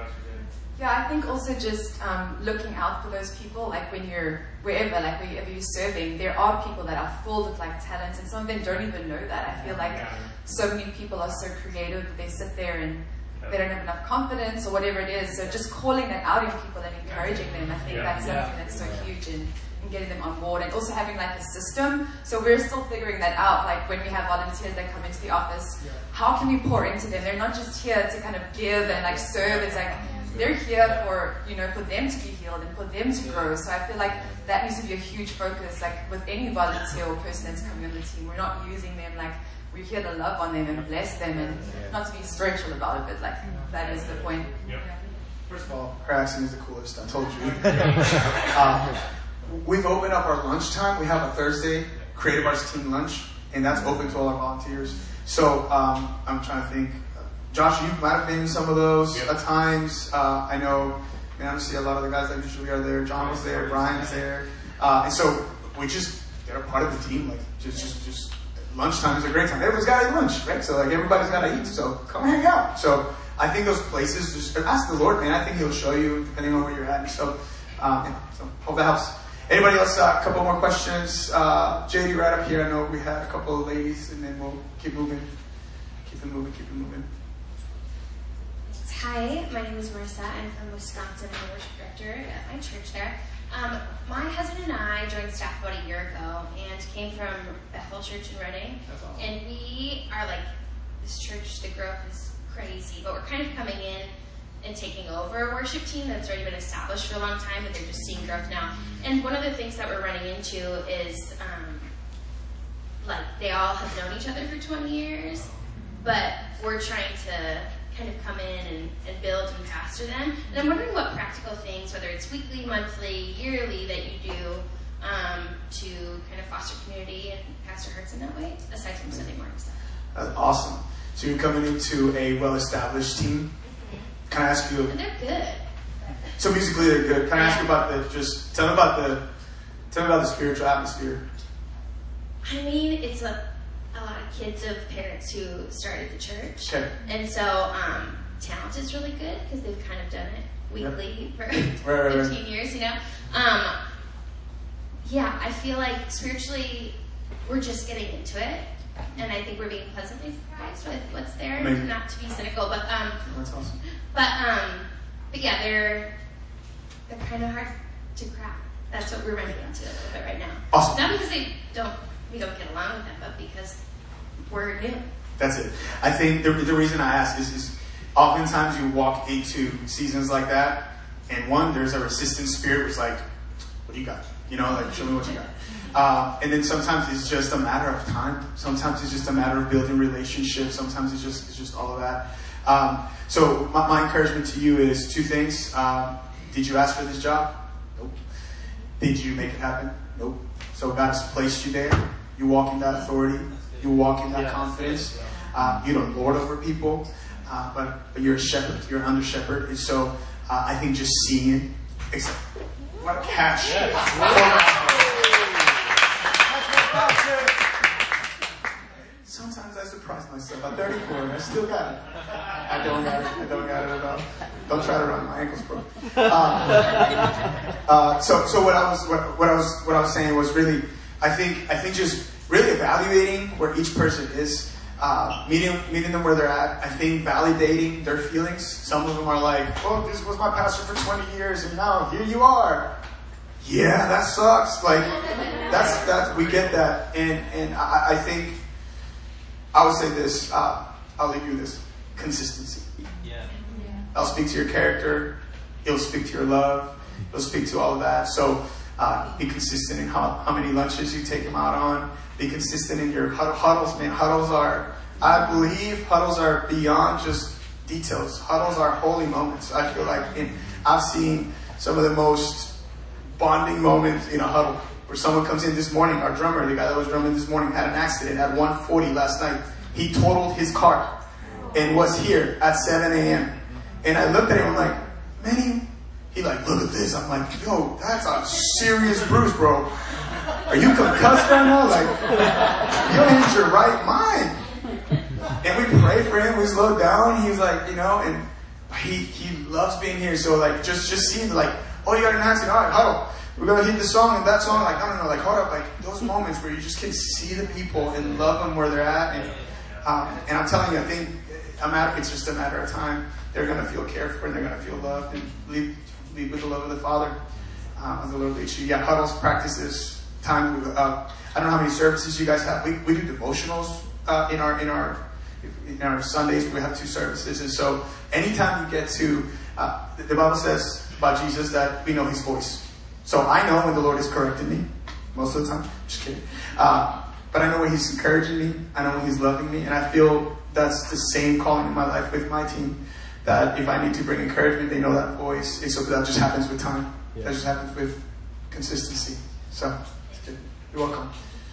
Yeah, I think also just looking out for those people, like when you're wherever you're serving, there are people that are full of like talents, and some of them don't even know that. I feel like so many people are so creative, they sit there and they don't have enough confidence or whatever it is. So just calling that out in people and encouraging them, I think that's something that's so huge in getting them on board, and also having like a system. So we're still figuring that out. Like when we have volunteers that come into the office, how can we pour into them? They're not just here to kind of give and like serve. It's like they're here for, you know, for them to be healed and for them to grow. So I feel like that needs to be a huge focus. Like with any volunteer or person that's coming on the team, we're not using them like we're here to love on them and bless them, and not to be spiritual about it, but like that is the point. First of all, her accent is the coolest. I told you. We've opened up our lunchtime. We have a Thursday Creative Arts Team lunch, and that's open to all our volunteers. So I'm trying to think. Josh, you might have been in some of those at times. I know, I don't see a lot of the guys that usually are there. John was there, Brian's there. And so we just get a part of the team. Like just lunchtime is a great time. Everybody's got to eat lunch, right? So like everybody's got to eat. So come hang out. So I think those places, just ask the Lord, man. I think He'll show you depending on where you're at. So hope that helps. Anybody else? A couple more questions. JD, right up here. I know we had a couple of ladies, and then we'll keep moving. Keep it moving. Hi, my name is Marissa. I'm from Wisconsin. I'm a worship director at my church there. My husband and I joined staff about a year ago and came from Bethel Church in Reading. That's awesome. And we are like, this church, the growth is crazy, but we're kind of coming in and taking over a worship team that's already been established for a long time, but they're just seeing growth now. And one of the things that we're running into is, like, they all have known each other for 20 years, but we're trying to kind of come in and build and pastor them. And I'm wondering what practical things, whether it's weekly, monthly, yearly, that you do to kind of foster community and pastor hearts in that way, aside from Sunday morning stuff. That's awesome. So you're coming into a well-established team. Can I ask you? And they're good. So musically, they're good. Can I ask you about tell me about the spiritual atmosphere? I mean, it's a lot of kids of parents who started the church. Okay. And so talent is really good because they've kind of done it weekly for right. 15 years, you know. Yeah, I feel like spiritually we're just getting into it. And I think we're being pleasantly surprised with what's there. Maybe. Not to be cynical, but that's awesome. But yeah, they're kind of hard to crack. That's what we're running into a little bit right now. Awesome. Not because we don't get along with them, but because we're new. That's it. I think the reason I ask is oftentimes you walk into seasons like that, and one, there's a resistant spirit which is like, what do you got? You know, like, show me what you got. And then sometimes it's just a matter of time. Sometimes it's just a matter of building relationships. Sometimes it's just all of that. So my encouragement to you is two things. Did you ask for this job? Nope. Did you make it happen? Nope. So God's placed you there. You walk in that authority. You walk in that confidence. You don't lord over people, but you're a shepherd. You're an under shepherd. And so I think just seeing it. What a catch. Sometimes I surprise myself. I'm 34 and I still got it. I don't got it at all. Don't try to run my ankles, bro. So what I was saying was really, I think just really evaluating where each person is, meeting them where they're at. I think validating their feelings. Some of them are like, "Oh, this was my pastor for 20 years, and now here you are." Yeah, that sucks. Like that's we get that, and I think I would say this. I'll leave you with this: consistency. Yeah. I'll speak to your character. It'll speak to your love. It'll speak to all of that. So be consistent in how many lunches you take them out on. Be consistent in your huddles, man. I believe huddles are beyond just details. Huddles are holy moments. I feel like I've seen some of the most bonding moments in a huddle where someone comes in this morning. Our drummer, the guy that was drumming this morning, had an accident at 1:40 last night. He totaled his car and was here at 7 a.m. And I looked at him, I'm like, man, he like, look at this. I'm like, yo, that's a serious bruise, bro. Are you concussed right now? Like, you're in your right mind. And we prayed for him. We slowed down. He's like, and he loves being here. So like just seeing like, oh, you got an accident, all right, huddle. We're gonna hit this song and that song. Like no, like hold up, like those moments where you just can see the people and love them where they're at. And I'm telling you, I think it's just a matter of time. They're gonna feel cared for and they're gonna feel loved and leave with the love of the Father. As the Lord leads you. Yeah, huddles, practices, time. I don't know how many services you guys have. We do devotionals in our Sundays. We have 2 services, and so anytime you get to the Bible says about Jesus that we know His voice. So I know when the Lord is correcting me most of the time. Just kidding. But I know when He's encouraging me. I know when He's loving me, and I feel that's the same calling in my life with my team. That if I need to bring encouragement, they know that voice. And so that just happens with time. Yeah. That just happens with consistency. So, you're welcome.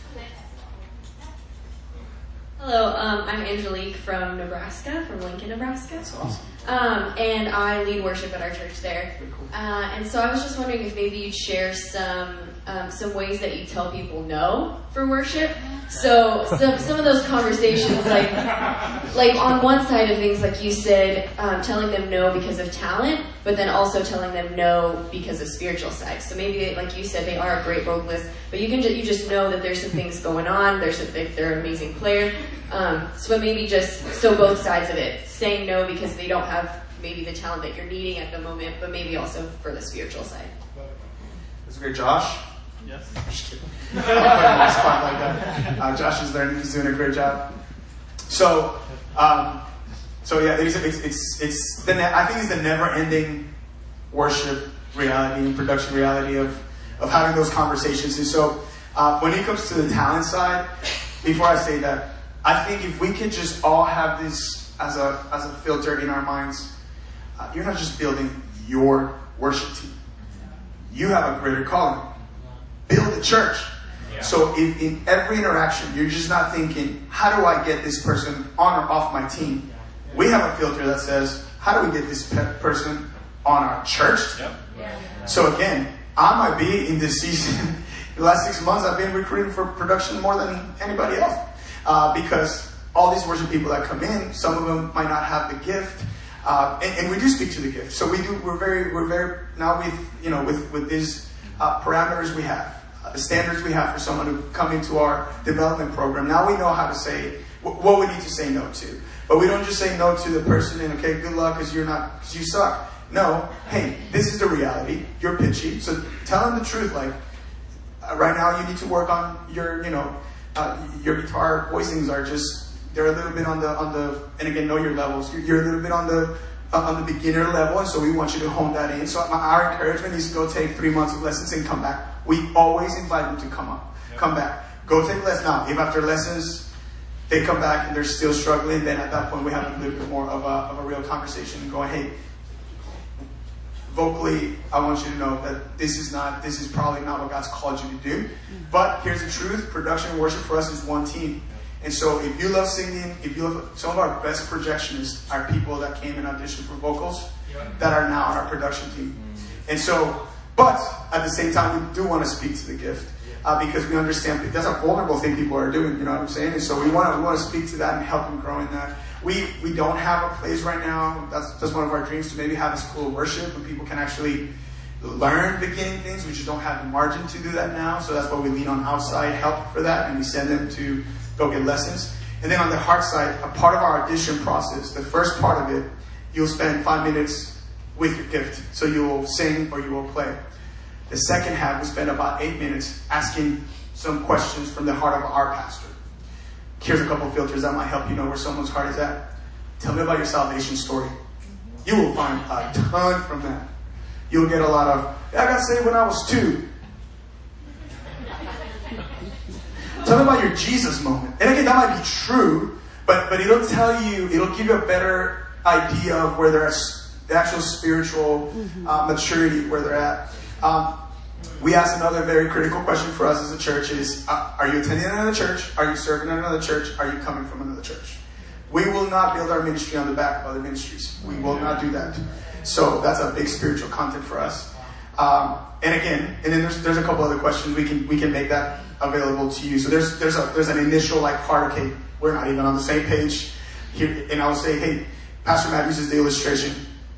Hello, I'm Angelique from Nebraska, from Lincoln, Nebraska. That's awesome. And I lead worship at our church there. Very cool. And so I was just wondering if maybe you'd share some ways that you tell people no for worship. So some of those conversations, like on one side of things, like you said, telling them no because of talent, but then also telling them no because of spiritual side. So maybe, like you said, they are a great vocalist, but you just know that there's some things going on. They're an amazing player. So maybe so both sides of it, saying no because they don't have maybe the talent that you're needing at the moment, but maybe also for the spiritual side. That's great, Josh. Yes. Just kidding. Josh is learning. He's doing a great job. So yeah, I think it's the never-ending worship reality and production reality of having those conversations. And so when it comes to the talent side, before I say that, I think if we could just all have this as a filter in our minds, you're not just building your worship team. You have a greater calling. Build a church. Yeah. So if in every interaction, you're just not thinking, how do I get this person on or off my team? We have a filter that says, how do we get this person on our church? Yep. Yeah. So again, I might be in this season, the last 6 months, I've been recruiting for production more than anybody else. Because all these worship people that come in, some of them might not have the gift. And we do speak to the gift. So we're very now with these parameters we have, the standards we have for someone to come into our development program. Now we know how to say what we need to say no to. But we don't just say no to the person and okay, good luck because you suck. No, hey, this is the reality. You're pitchy, so tell them the truth. Like right now, you need to work on your guitar voicings are they're a little bit on the and again know your levels. You're a little bit on the beginner level, and so we want you to hone that in. So our encouragement is to go take 3 months of lessons and come back. We always invite them to come back, go take lessons. Now, if after lessons they come back and they're still struggling, then at that point we have a little bit more of a real conversation and going, hey, vocally, I want you to know that this is probably not what God's called you to do. But here's the truth: production and worship for us is one team. And so if you love singing, some of our best projectionists are people that came and auditioned for vocals that are now on our production team. And so, but at the same time, we do want to speak to the gift because we understand that's a vulnerable thing people are doing. You know what I'm saying? And so we want to speak to that and help them grow in that. We don't have a place right now. That's one of our dreams, to maybe have a school of worship where people can actually learn beginning things. We just don't have the margin to do that now. So that's why we lean on outside help for that, and we send them to go get lessons. And then on the heart side, a part of our audition process, the first part of it, you'll spend 5 minutes with your gift. So you will sing or you will play. The second half, we spend about 8 minutes asking some questions from the heart of our pastor. Here's a couple of filters that might help you know where someone's heart is at. Tell me about your salvation story. You will find a ton from that. You'll get a lot of, I got saved when I was 2. Tell me about your Jesus moment. And again, that might be true, but it'll give you a better idea of where they're at, the actual spiritual maturity, where they're at. We ask another very critical question for us as a church is, are you attending another church? Are you serving in another church? Are you coming from another church? We will not build our ministry on the back of other ministries. We will not do that. So that's a big spiritual content for us. And then there's a couple other questions. We can make that available to you. So there's an initial heart, okay, we're not even on the same page here. And I will say, hey, Pastor Matt uses the illustration.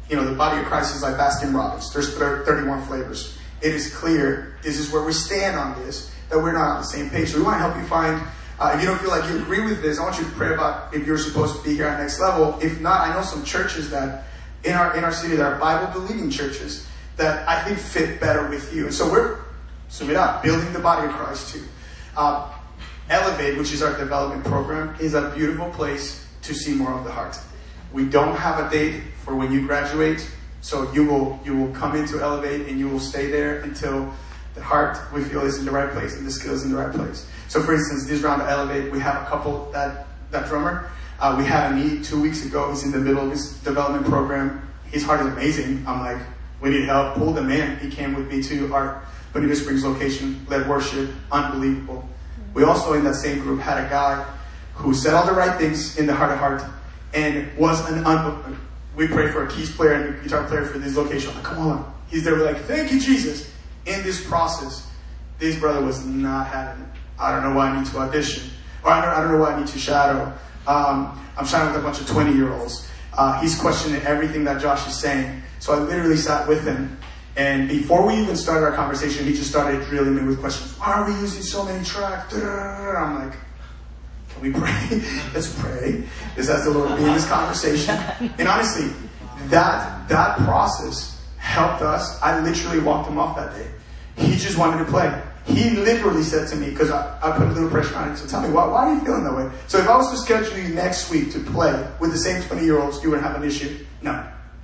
the body of Christ is like Baskin Robbins. There's 31 flavors. It is clear, this is where we stand on this, that we're not on the same page. So we want to help you find, if you don't feel like you agree with this, I want you to pray about if you're supposed to be here at Next Level. If not, I know some churches that in our city that are Bible-believing churches that I think fit better with you. And so we're, building the body of Christ too. Elevate, which is our development program, is a beautiful place to see more of the heart. We don't have a date for when you graduate, so you will come into Elevate and you will stay there until the heart, we feel, is in the right place and the skill is in the right place. So for instance, this round of Elevate, we have a couple, that drummer, we had a need 2 weeks ago. He's in the middle of his development program. His heart is amazing. I'm like, we need help. Pull them in. He came with me to our Bonita Springs location, led worship, unbelievable. We also, in that same group, had a guy who said all the right things in the heart of heart and was we prayed for a keys player and a guitar player for this location. I'm like, come on. He's there. We're like, thank you, Jesus. In this process, this brother was not having it. I don't know why I need to audition. Or I don't know why I need to shadow. I'm shadowing with a bunch of 20-year-olds. He's questioning everything that Josh is saying. So I literally sat with him. And before we even started our conversation, he just started drilling me with questions. Why are we using so many tracks? I'm like, can we pray? Let's pray. Let's ask the Lord to be in this conversation. And honestly, that process helped us. I literally walked him off that day. He just wanted to play. He literally said to me, because I put a little pressure on him, so tell me, why are you feeling that way? So if I was to schedule you next week to play with the same 20-year-olds, you wouldn't have an issue? No.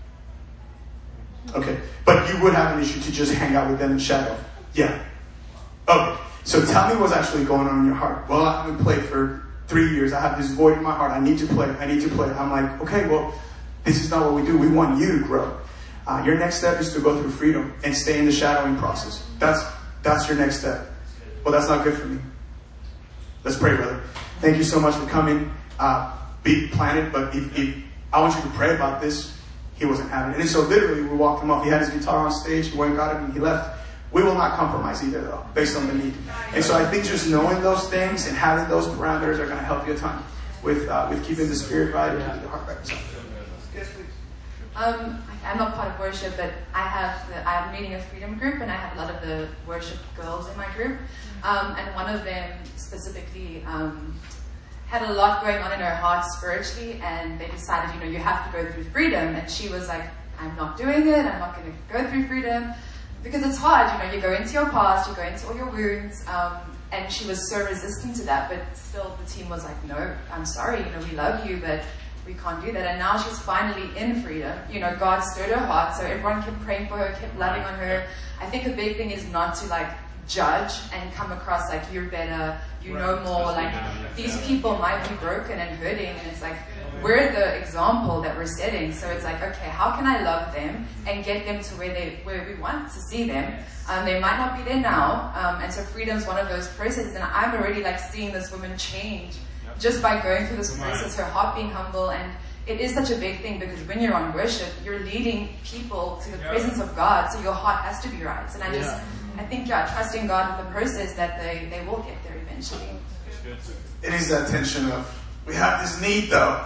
Okay. But you would have an issue to just hang out with them and shadow? Yeah. Okay. So tell me what's actually going on in your heart. Well, I haven't played for 3 years. I have this void in my heart. I need to play. I'm like, okay, well, this is not what we do. We want you to grow. Your next step is to go through freedom and stay in the shadowing process. That's your next step. Well, that's not good for me. Let's pray, brother. Thank you so much for coming. Be planted, but if I want you to pray about this, he wasn't having it. And so literally we walked him off. He had his guitar on stage. He went and got it and he left. We will not compromise either, though, based on the need. And so I think just knowing those things and having those parameters are going to help you a ton with keeping the spirit right and keeping the heart right. So. Yes, please. I'm not part of worship, but I'm leading a freedom group, and I have a lot of the worship girls in my group. And one of them specifically had a lot going on in her heart spiritually, and they decided, you have to go through freedom. And she was like, I'm not doing it. I'm not going to go through freedom because it's hard. You go into your past, you go into all your wounds. And she was so resistant to that, but still the team was like, no, I'm sorry. We love you, but we can't do that. And now she's finally in freedom. God stirred her heart, so everyone kept praying for her, kept loving on her. I think a big thing is not to judge and come across like you're better, you know more. These people might be broken and hurting, and it's like we're the example that we're setting. So it's like, okay, how can I love them and get them to where we want to see them? They might not be there now, and so freedom's one of those processes. And I'm already seeing this woman change. Just by going through this process, her heart being humble, and it is such a big thing because when you're on worship, you're leading people to the presence of God, so your heart has to be right. And I think trusting God with the process that they will get there eventually. It is that tension of, we have this need though.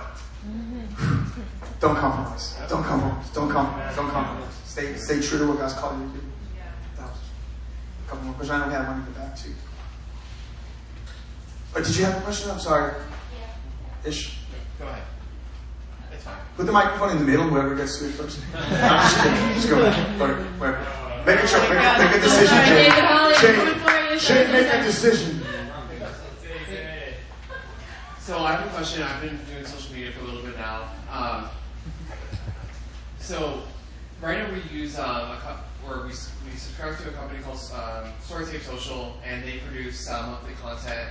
Don't compromise. Don't compromise. Stay true to what God's called you to do. A couple more questions. I know we have one in the back too. But did you have a question? I'm sorry. Yeah. Ish. Go ahead. It's fine. Put the microphone in the middle, whoever gets to it first. Just go wherever. Make a decision, Shane, make a decision. So I have a question. I've been doing social media for a little bit now. So right now we use we subscribe to a company called Storytape Social, and they produce monthly content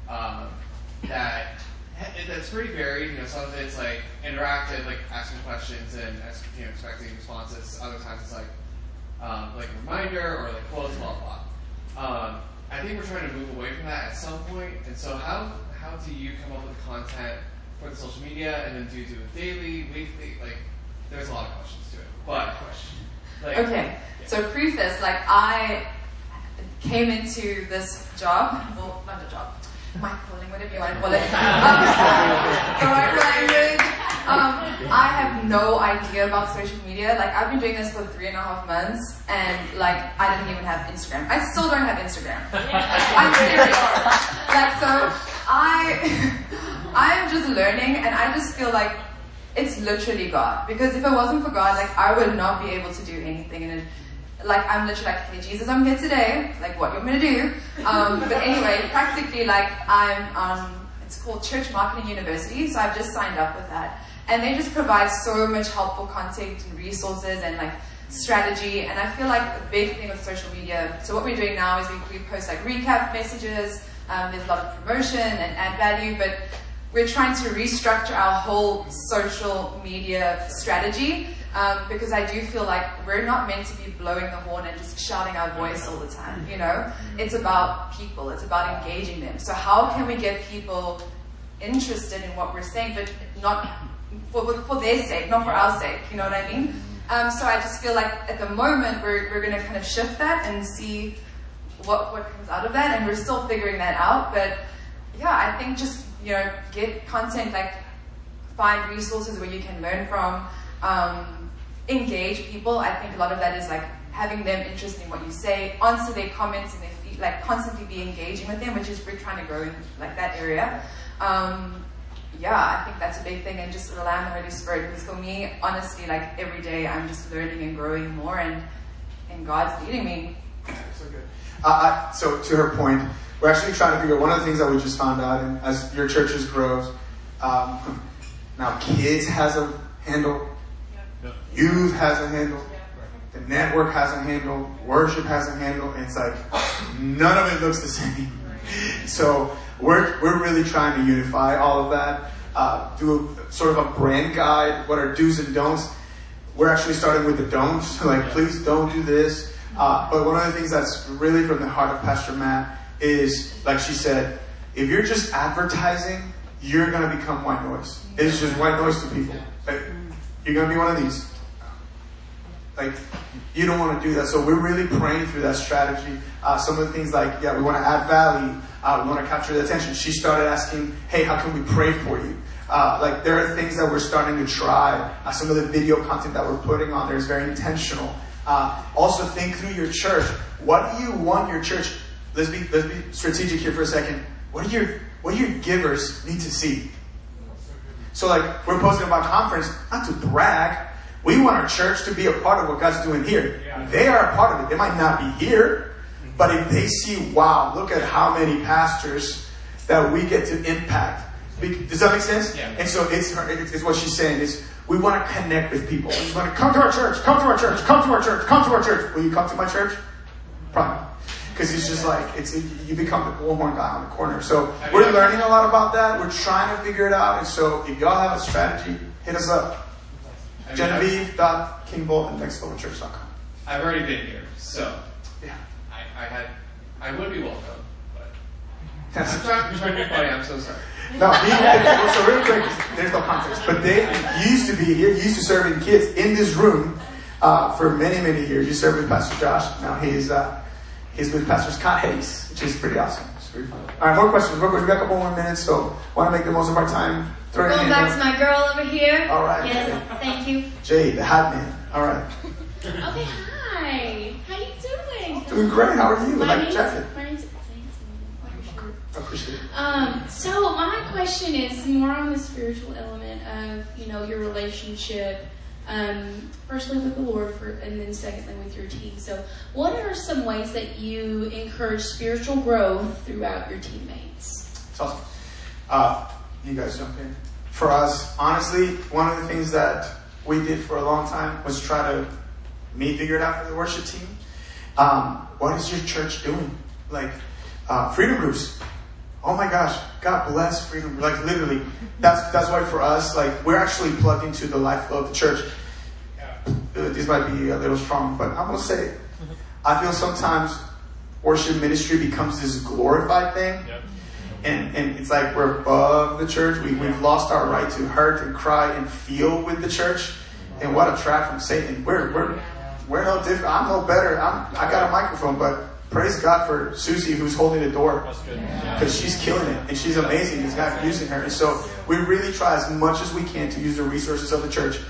that's pretty varied. Some of it's interactive, asking questions and expecting responses. Other times it's a reminder or quotes, blah blah. I think we're trying to move away from that at some point. And so how do you come up with content for the social media, and then do you do it daily, weekly? There's a lot of questions to it. But okay, so preface, I came into this job, well, not a job, my calling, whatever you want to call it. The right language. I have no idea about social media. Like, I've been doing this for 3.5 months, and like, I didn't even have Instagram. I still don't have Instagram. I'm serious. Like, so I'm just learning, and I just feel like it's literally God. Because if it wasn't for God, like, I would not be able to do anything. And like, I'm literally like, hey, Jesus, I'm here today. Like, what you want me to do? But anyway, practically, like, I'm it's called Church Marketing University, so I've just signed up with that. And they just provide so much helpful content and resources and like strategy. And I feel like a big thing with social media, so what we're doing now is we post like recap messages, there's a lot of promotion and add value, but we're trying to restructure our whole social media strategy, because I do feel like we're not meant to be blowing the horn and just shouting our voice all the time, you know? It's about people, it's about engaging them. So how can we get people interested in what we're saying, but not for their sake, not for our sake, you know what I mean? So I just feel like at the moment we're going to kind of shift that and see what comes out of that, and we're still figuring that out. But yeah, I think just, you know, get content, like find resources where you can learn from, engage people. I think a lot of that is like having them interested in what you say, answer their comments and their feedback, like constantly be engaging with them, which is we're trying to grow in like that area. Yeah, I think that's a big thing, and just rely on the Holy Spirit, because for me, honestly, like every day I'm just learning and growing more, and God's leading me. So good. So to her point, we're actually trying to figure out one of the things that we just found out, and as your churches grows, now kids has a handle, youth has a handle, the network has a handle, worship has a handle, and it's like none of it looks the same. So we're really trying to unify all of that, do a sort of a brand guide, what are do's and don'ts. We're actually starting with the don'ts, like please don't do this. But one of the things that's really from the heart of Pastor Matt is, like she said, if you're just advertising, you're going to become white noise. It's just white noise to people. Like, you're going to be one of these. Like, you don't want to do that. So we're really praying through that strategy. Some of the things like, yeah, we want to add value. We want to capture the attention. She started asking, hey, how can we pray for you? Like, there are things that we're starting to try. Some of the video content that we're putting on there is very intentional. Also, think through your church. What do you want your church? Let's be strategic here for a second. What do your givers need to see? So, like, we're posting about conference, not to brag. We want our church to be a part of what God's doing here. They are a part of it. They might not be here, but if they see, wow, look at how many pastors that we get to impact. Does that make sense? Yeah. And so it's what she's saying is, we want to connect with people. We just want to come to our church, come to our church, come to our church, come to our church. Will you come to my church? Probably. Because it's just like, you become the bullhorn guy on the corner. So we're learning a lot about that. We're trying to figure it out. And so if y'all have a strategy, hit us up. Genevieve.kingbolt@nextlevelchurch.com. I've already been here, so yeah, I would be welcome, but I'm trying to be funny. I'm so sorry. No, so real quick, there's no context. But they used to be here, used to serving kids in this room for many, many years. You served with Pastor Josh. Now he's with Pastor Scott Hayes, which is pretty awesome. It's pretty fun. All right, more questions. We got a couple more minutes, so want to make the most of our time. Going back to my girl over here. All right. Yes, thank you. Jade, the hat man. All right. Okay, hi. How you doing? Doing great. How are you? My Like jacket. name's Appreciate it. So my question is more on the spiritual element of, your relationship, firstly with the Lord, and then secondly with your team. So what are some ways that you encourage spiritual growth throughout your teammates? It's awesome. You guys jump in. For us, honestly, one of the things that we did for a long time was try to figure it out for the worship team. What is your church doing? Like, freedom groups. Oh my gosh, God bless freedom. Like, literally, that's why for us, like, we're actually plugged into the lifeflow of the church. This might be a little strong, but I'm going to say it. I feel sometimes worship ministry becomes this glorified thing. Yep. And it's like we're above the church. We've lost our right to hurt and cry and feel with the church. And what a trap from Satan. We're no different. I'm no better. I got a microphone, but praise God for Susie, who's holding the door. Because she's killing it. And she's amazing. This guy's using her. And so we really try as much as we can to use the resources of the church.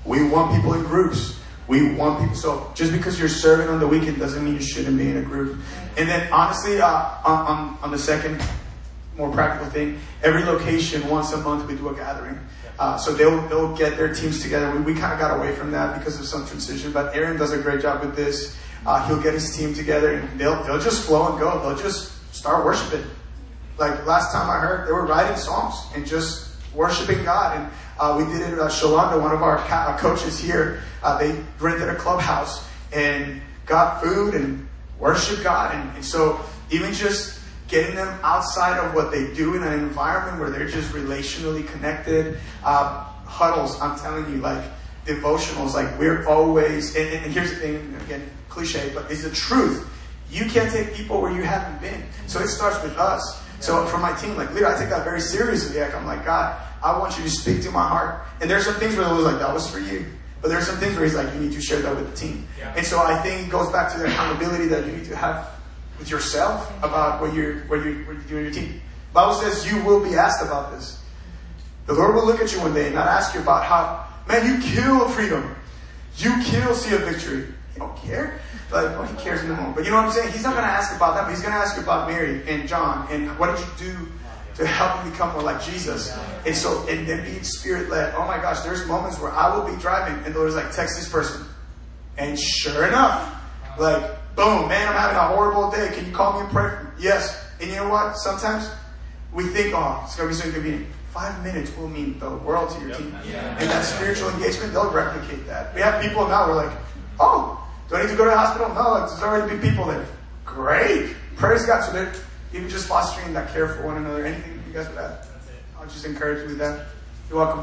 We want people in groups. We want people. So just because you're serving on the weekend doesn't mean you shouldn't be in a group. And then honestly, on the second more practical thing, every location once a month we do a gathering. So they'll get their teams together. We kind of got away from that because of some transition, but Aaron does a great job with this. He'll get his team together and they'll just flow and go. They'll just start worshiping. Like last time I heard, they were writing songs and just worshiping God. And we did it at Shalanda, one of our coaches here. They rented a clubhouse and got food and worshiped God. And so even just getting them outside of what they do in an environment where they're just relationally connected. Huddles, I'm telling you, like devotionals, like we're always, and here's the thing, again, cliche, but it's the truth. You can't take people where you haven't been. So it starts with us. So for my team, like leader, I take that very seriously. Like, I'm like, God, I want you to speak to my heart. And there's some things where it was like, that was for you. But there's some things where he's like, you need to share that with the team. Yeah. And so I think it goes back to the accountability that you need to have with yourself about what you're doing in your team. The Bible says you will be asked about this. The Lord will look at you one day and not ask you about how, man, you kill freedom. You kill Sea of Victory. You don't care. Like, well, he cares in the moment. But you know what I'm saying? He's not going to ask about that, but he's going to ask you about Mary and John and what did you do to help them become more like Jesus. And then being spirit-led. Oh my gosh, there's moments where I will be driving and the Lord's like, text this person. And sure enough, like, boom, man, I'm having a horrible day. Can you call me and pray for me? Yes. And you know what? Sometimes we think, oh, it's going to be so inconvenient. 5 minutes will mean the world to your team. And that spiritual engagement, they'll replicate that. We have people now who are like, oh, do I need to go to the hospital? No, there's already been people there. Great. Praise God. So they're even just fostering that care for one another. Anything you guys would add? I'll just encourage you with that. You're welcome.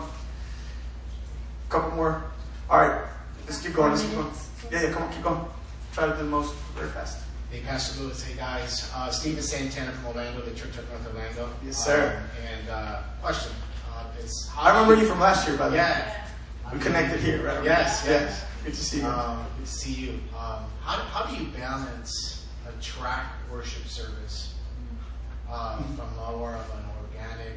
A couple more. All right. Let's keep going. Yeah, come on, keep going. Try to do the most very fast. Hey, Pastor Lewis. Hey, guys. Steven Santana from Orlando, the Church of North Orlando. Yes, sir. Question. I remember you from last year, by the way. Yeah. We connected here, right? Yes. Good to see you. Good to see you. How do you balance a track worship service from more of an organic,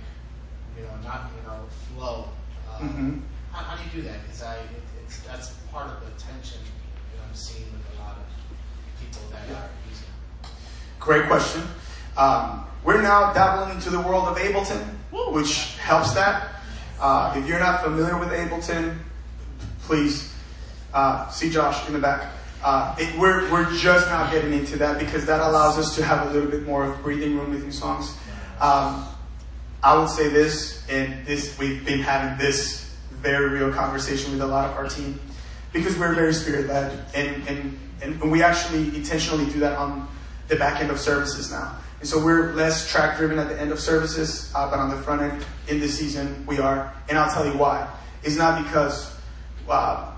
flow? How do you do that? Because that's part of the tension that I'm seeing with a lot of people that are using it. Great question. We're now dabbling into the world of Ableton, which helps that. If you're not familiar with Ableton, please see Josh in the back. We're just now getting into that because that allows us to have a little bit more of breathing room within songs. I would say this, we've been having this very real conversation with a lot of our team because we're very spirit-led and we actually intentionally do that on the back end of services now. And so we're less track-driven at the end of services, but on the front end in this season we are. And I'll tell you why. It's not because I'm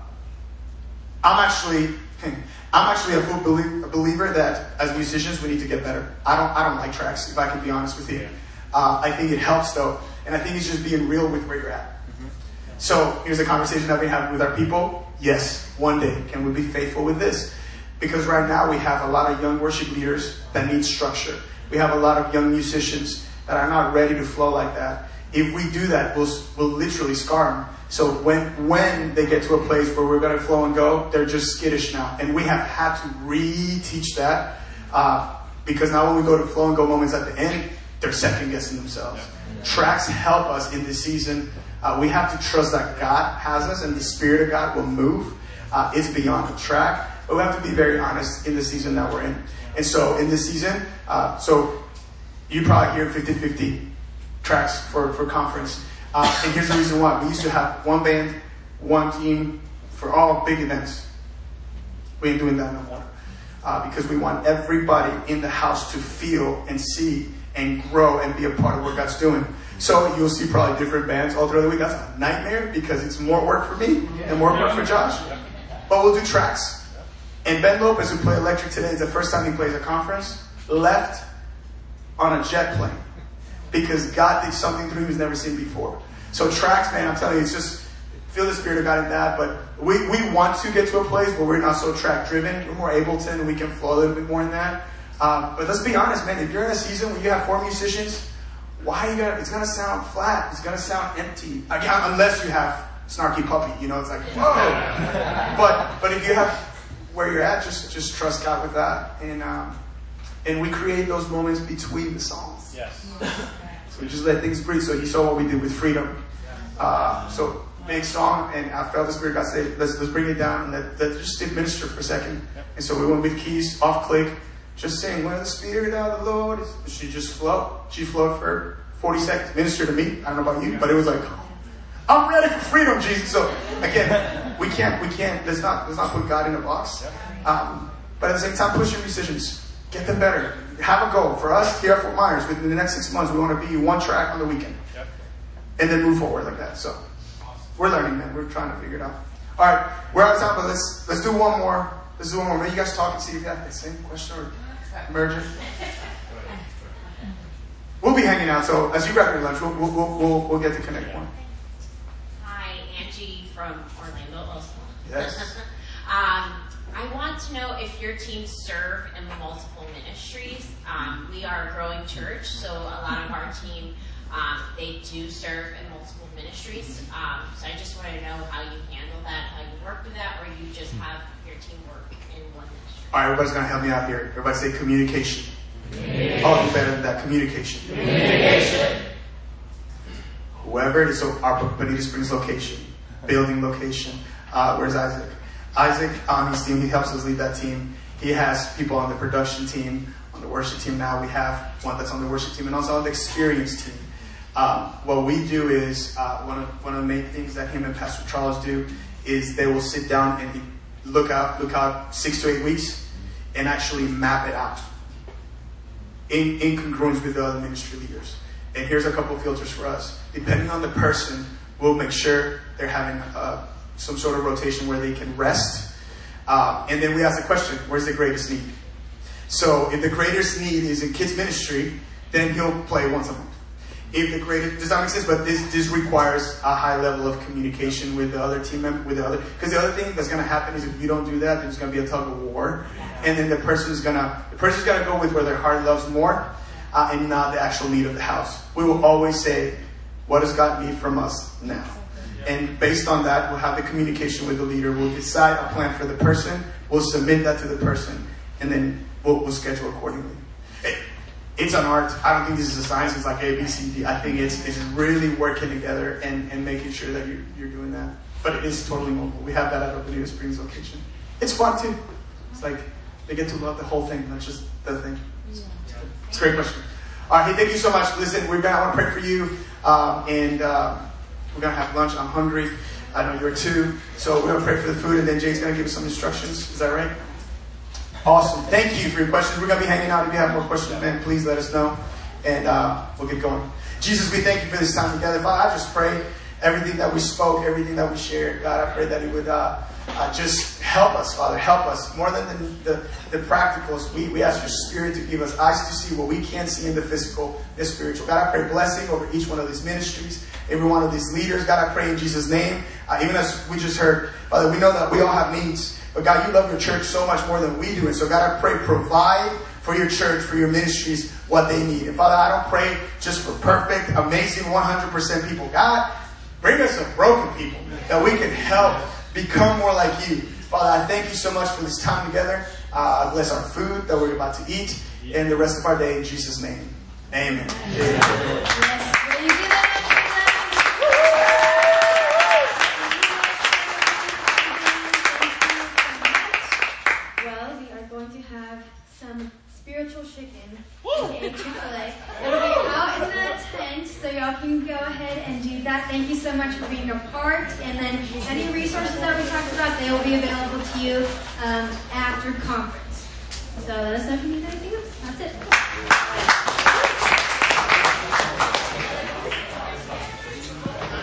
actually a full believer that as musicians we need to get better. I don't like tracks, if I can be honest with you. I think it helps though, and I think it's just being real with where you're at. So here's a conversation I've been having with our people. Yes, one day can we be faithful with this? Because right now we have a lot of young worship leaders that need structure. We have a lot of young musicians that are not ready to flow like that. If we do that, we'll literally scar them. So when they get to a place where we're going to flow and go, they're just skittish now. And we have had to reteach that because now when we go to flow and go moments at the end, they're second guessing themselves. Tracks help us in this season. We have to trust that God has us and the Spirit of God will move. It's beyond the track. But we have to be very honest in the season that we're in. And so in this season, so you probably hear 50-50 tracks for conference. And here's the reason why. We used to have one band, one team for all big events. We ain't doing that no more. Because we want everybody in the house to feel and see and grow and be a part of what God's doing. So you'll see probably different bands all throughout the week. That's a nightmare because it's more work for me and more work for Josh. But we'll do tracks. And Ben Lopez, who played electric today, is the first time he plays a conference, left on a jet plane. Because God did something through him he's never seen before. So tracks, man, I'm telling you, it's just feel the Spirit of God in that. But we want to get to a place where we're not so track driven. We're more Ableton and we can flow a little bit more in that. But let's be honest, man. If you're in a season where you have 4 musicians, it's going to sound flat. It's going to sound empty. Again, unless you have snarky puppy. It's like, whoa. But if you have where you're at, just trust God with that. And we create those moments between the songs. Yes. So we just let things breathe. So you saw what we did with Freedom. So big song, and I felt the Spirit God say, let's bring it down and let's just minister for a second. And so we went with keys, off click, just saying, where the Spirit of the Lord is. She just flowed. She flowed for 40 seconds. Minister to me. I don't know about you, but it was like, I'm ready for freedom, Jesus. So again, we can't. Let's not put God in a box. But at the same time, push your musicians. Get them better. Have a goal. For us here at Fort Myers, within the next 6 months, we want to be one track on the weekend. And then move forward like that. So we're learning, man. We're trying to figure it out. All right, we're out of time, but let's do one more. Let's do one more. Maybe you guys talk and see if you have the same question or merger. We'll be hanging out. So as you grab your lunch, we'll get to connect more. Hi, Angie from Orlando also. Yes. I want to know if your teams serve in multiple ministries. We are a growing church, so a lot of our team, they do serve in multiple ministries. So I just want to know how you handle that, how you work with that, or you just have your team work in one ministry. All right, everybody's going to help me out here. Everybody say communication. Oh, you better than that. Communication. Whoever it is, so our Bonita Springs location, building location. Where's Isaac? Isaac, on his team, he helps us lead that team. He has people on the production team, on the worship team now. We have one that's on the worship team and also on the experience team. What we do is, one of the main things that him and Pastor Charles do is they will sit down and look out 6 to 8 weeks and actually map it out in congruence with the other ministry leaders. And here's a couple of filters for us. Depending on the person, we'll make sure they're having some sort of rotation where they can rest. And then we ask the question, where's the greatest need? So if the greatest need is in kids ministry, then he'll play once a month. If the greatest, does that make sense? But this requires a high level of communication with the other team member, because the other thing that's going to happen is if you don't do that, there's going to be a tug of war. And then the person's going to go with where their heart loves more, and not the actual need of the house. We will always say, what does God need from us now? And based on that, we'll have the communication with the leader. We'll decide a plan for the person. We'll submit that to the person. And then we'll schedule accordingly. It's an art. I don't think this is a science. It's like A, B, C, D. I think it's really working together and making sure that you're doing that. But it is totally mobile. We have that at our Bonita Springs location. It's fun too. It's like they get to love the whole thing, not just the thing. It's a great question. All right, hey, thank you so much. Listen, I want to pray for you. And we're going to have lunch. I'm hungry. I know you're too. So we're going to pray for the food, and then Jake's going to give us some instructions. Is that right? Awesome. Thank you for your questions. We're going to be hanging out. If you have more questions, man, please let us know. And we'll get going. Jesus, we thank you for this time together. Father, I just pray everything that we spoke, everything that we shared. God, I pray that it would just help us, Father. Help us. More than the practicals, we ask your Spirit to give us eyes to see what we can't see in the physical, the spiritual. God, I pray blessing over each one of these ministries, every one of these leaders. God, I pray in Jesus' name. Even as we just heard, Father, we know that we all have needs. But God, you love your church so much more than we do. And so God, I pray provide for your church, for your ministries, what they need. And Father, I don't pray just for perfect, amazing, 100% people. God, bring us some broken people that we can help become more like you. Father, I thank you so much for this time together. Bless our food that we're about to eat and the rest of our day in Jesus' name. Amen. Well, we are going to have some spiritual chicken and Chick-fil-A. It'll be out in the tent, so y'all can go ahead and do that. Thank you so much for being a part. And then any resources that we talked about, they will be available to you after conference. So let us know if you need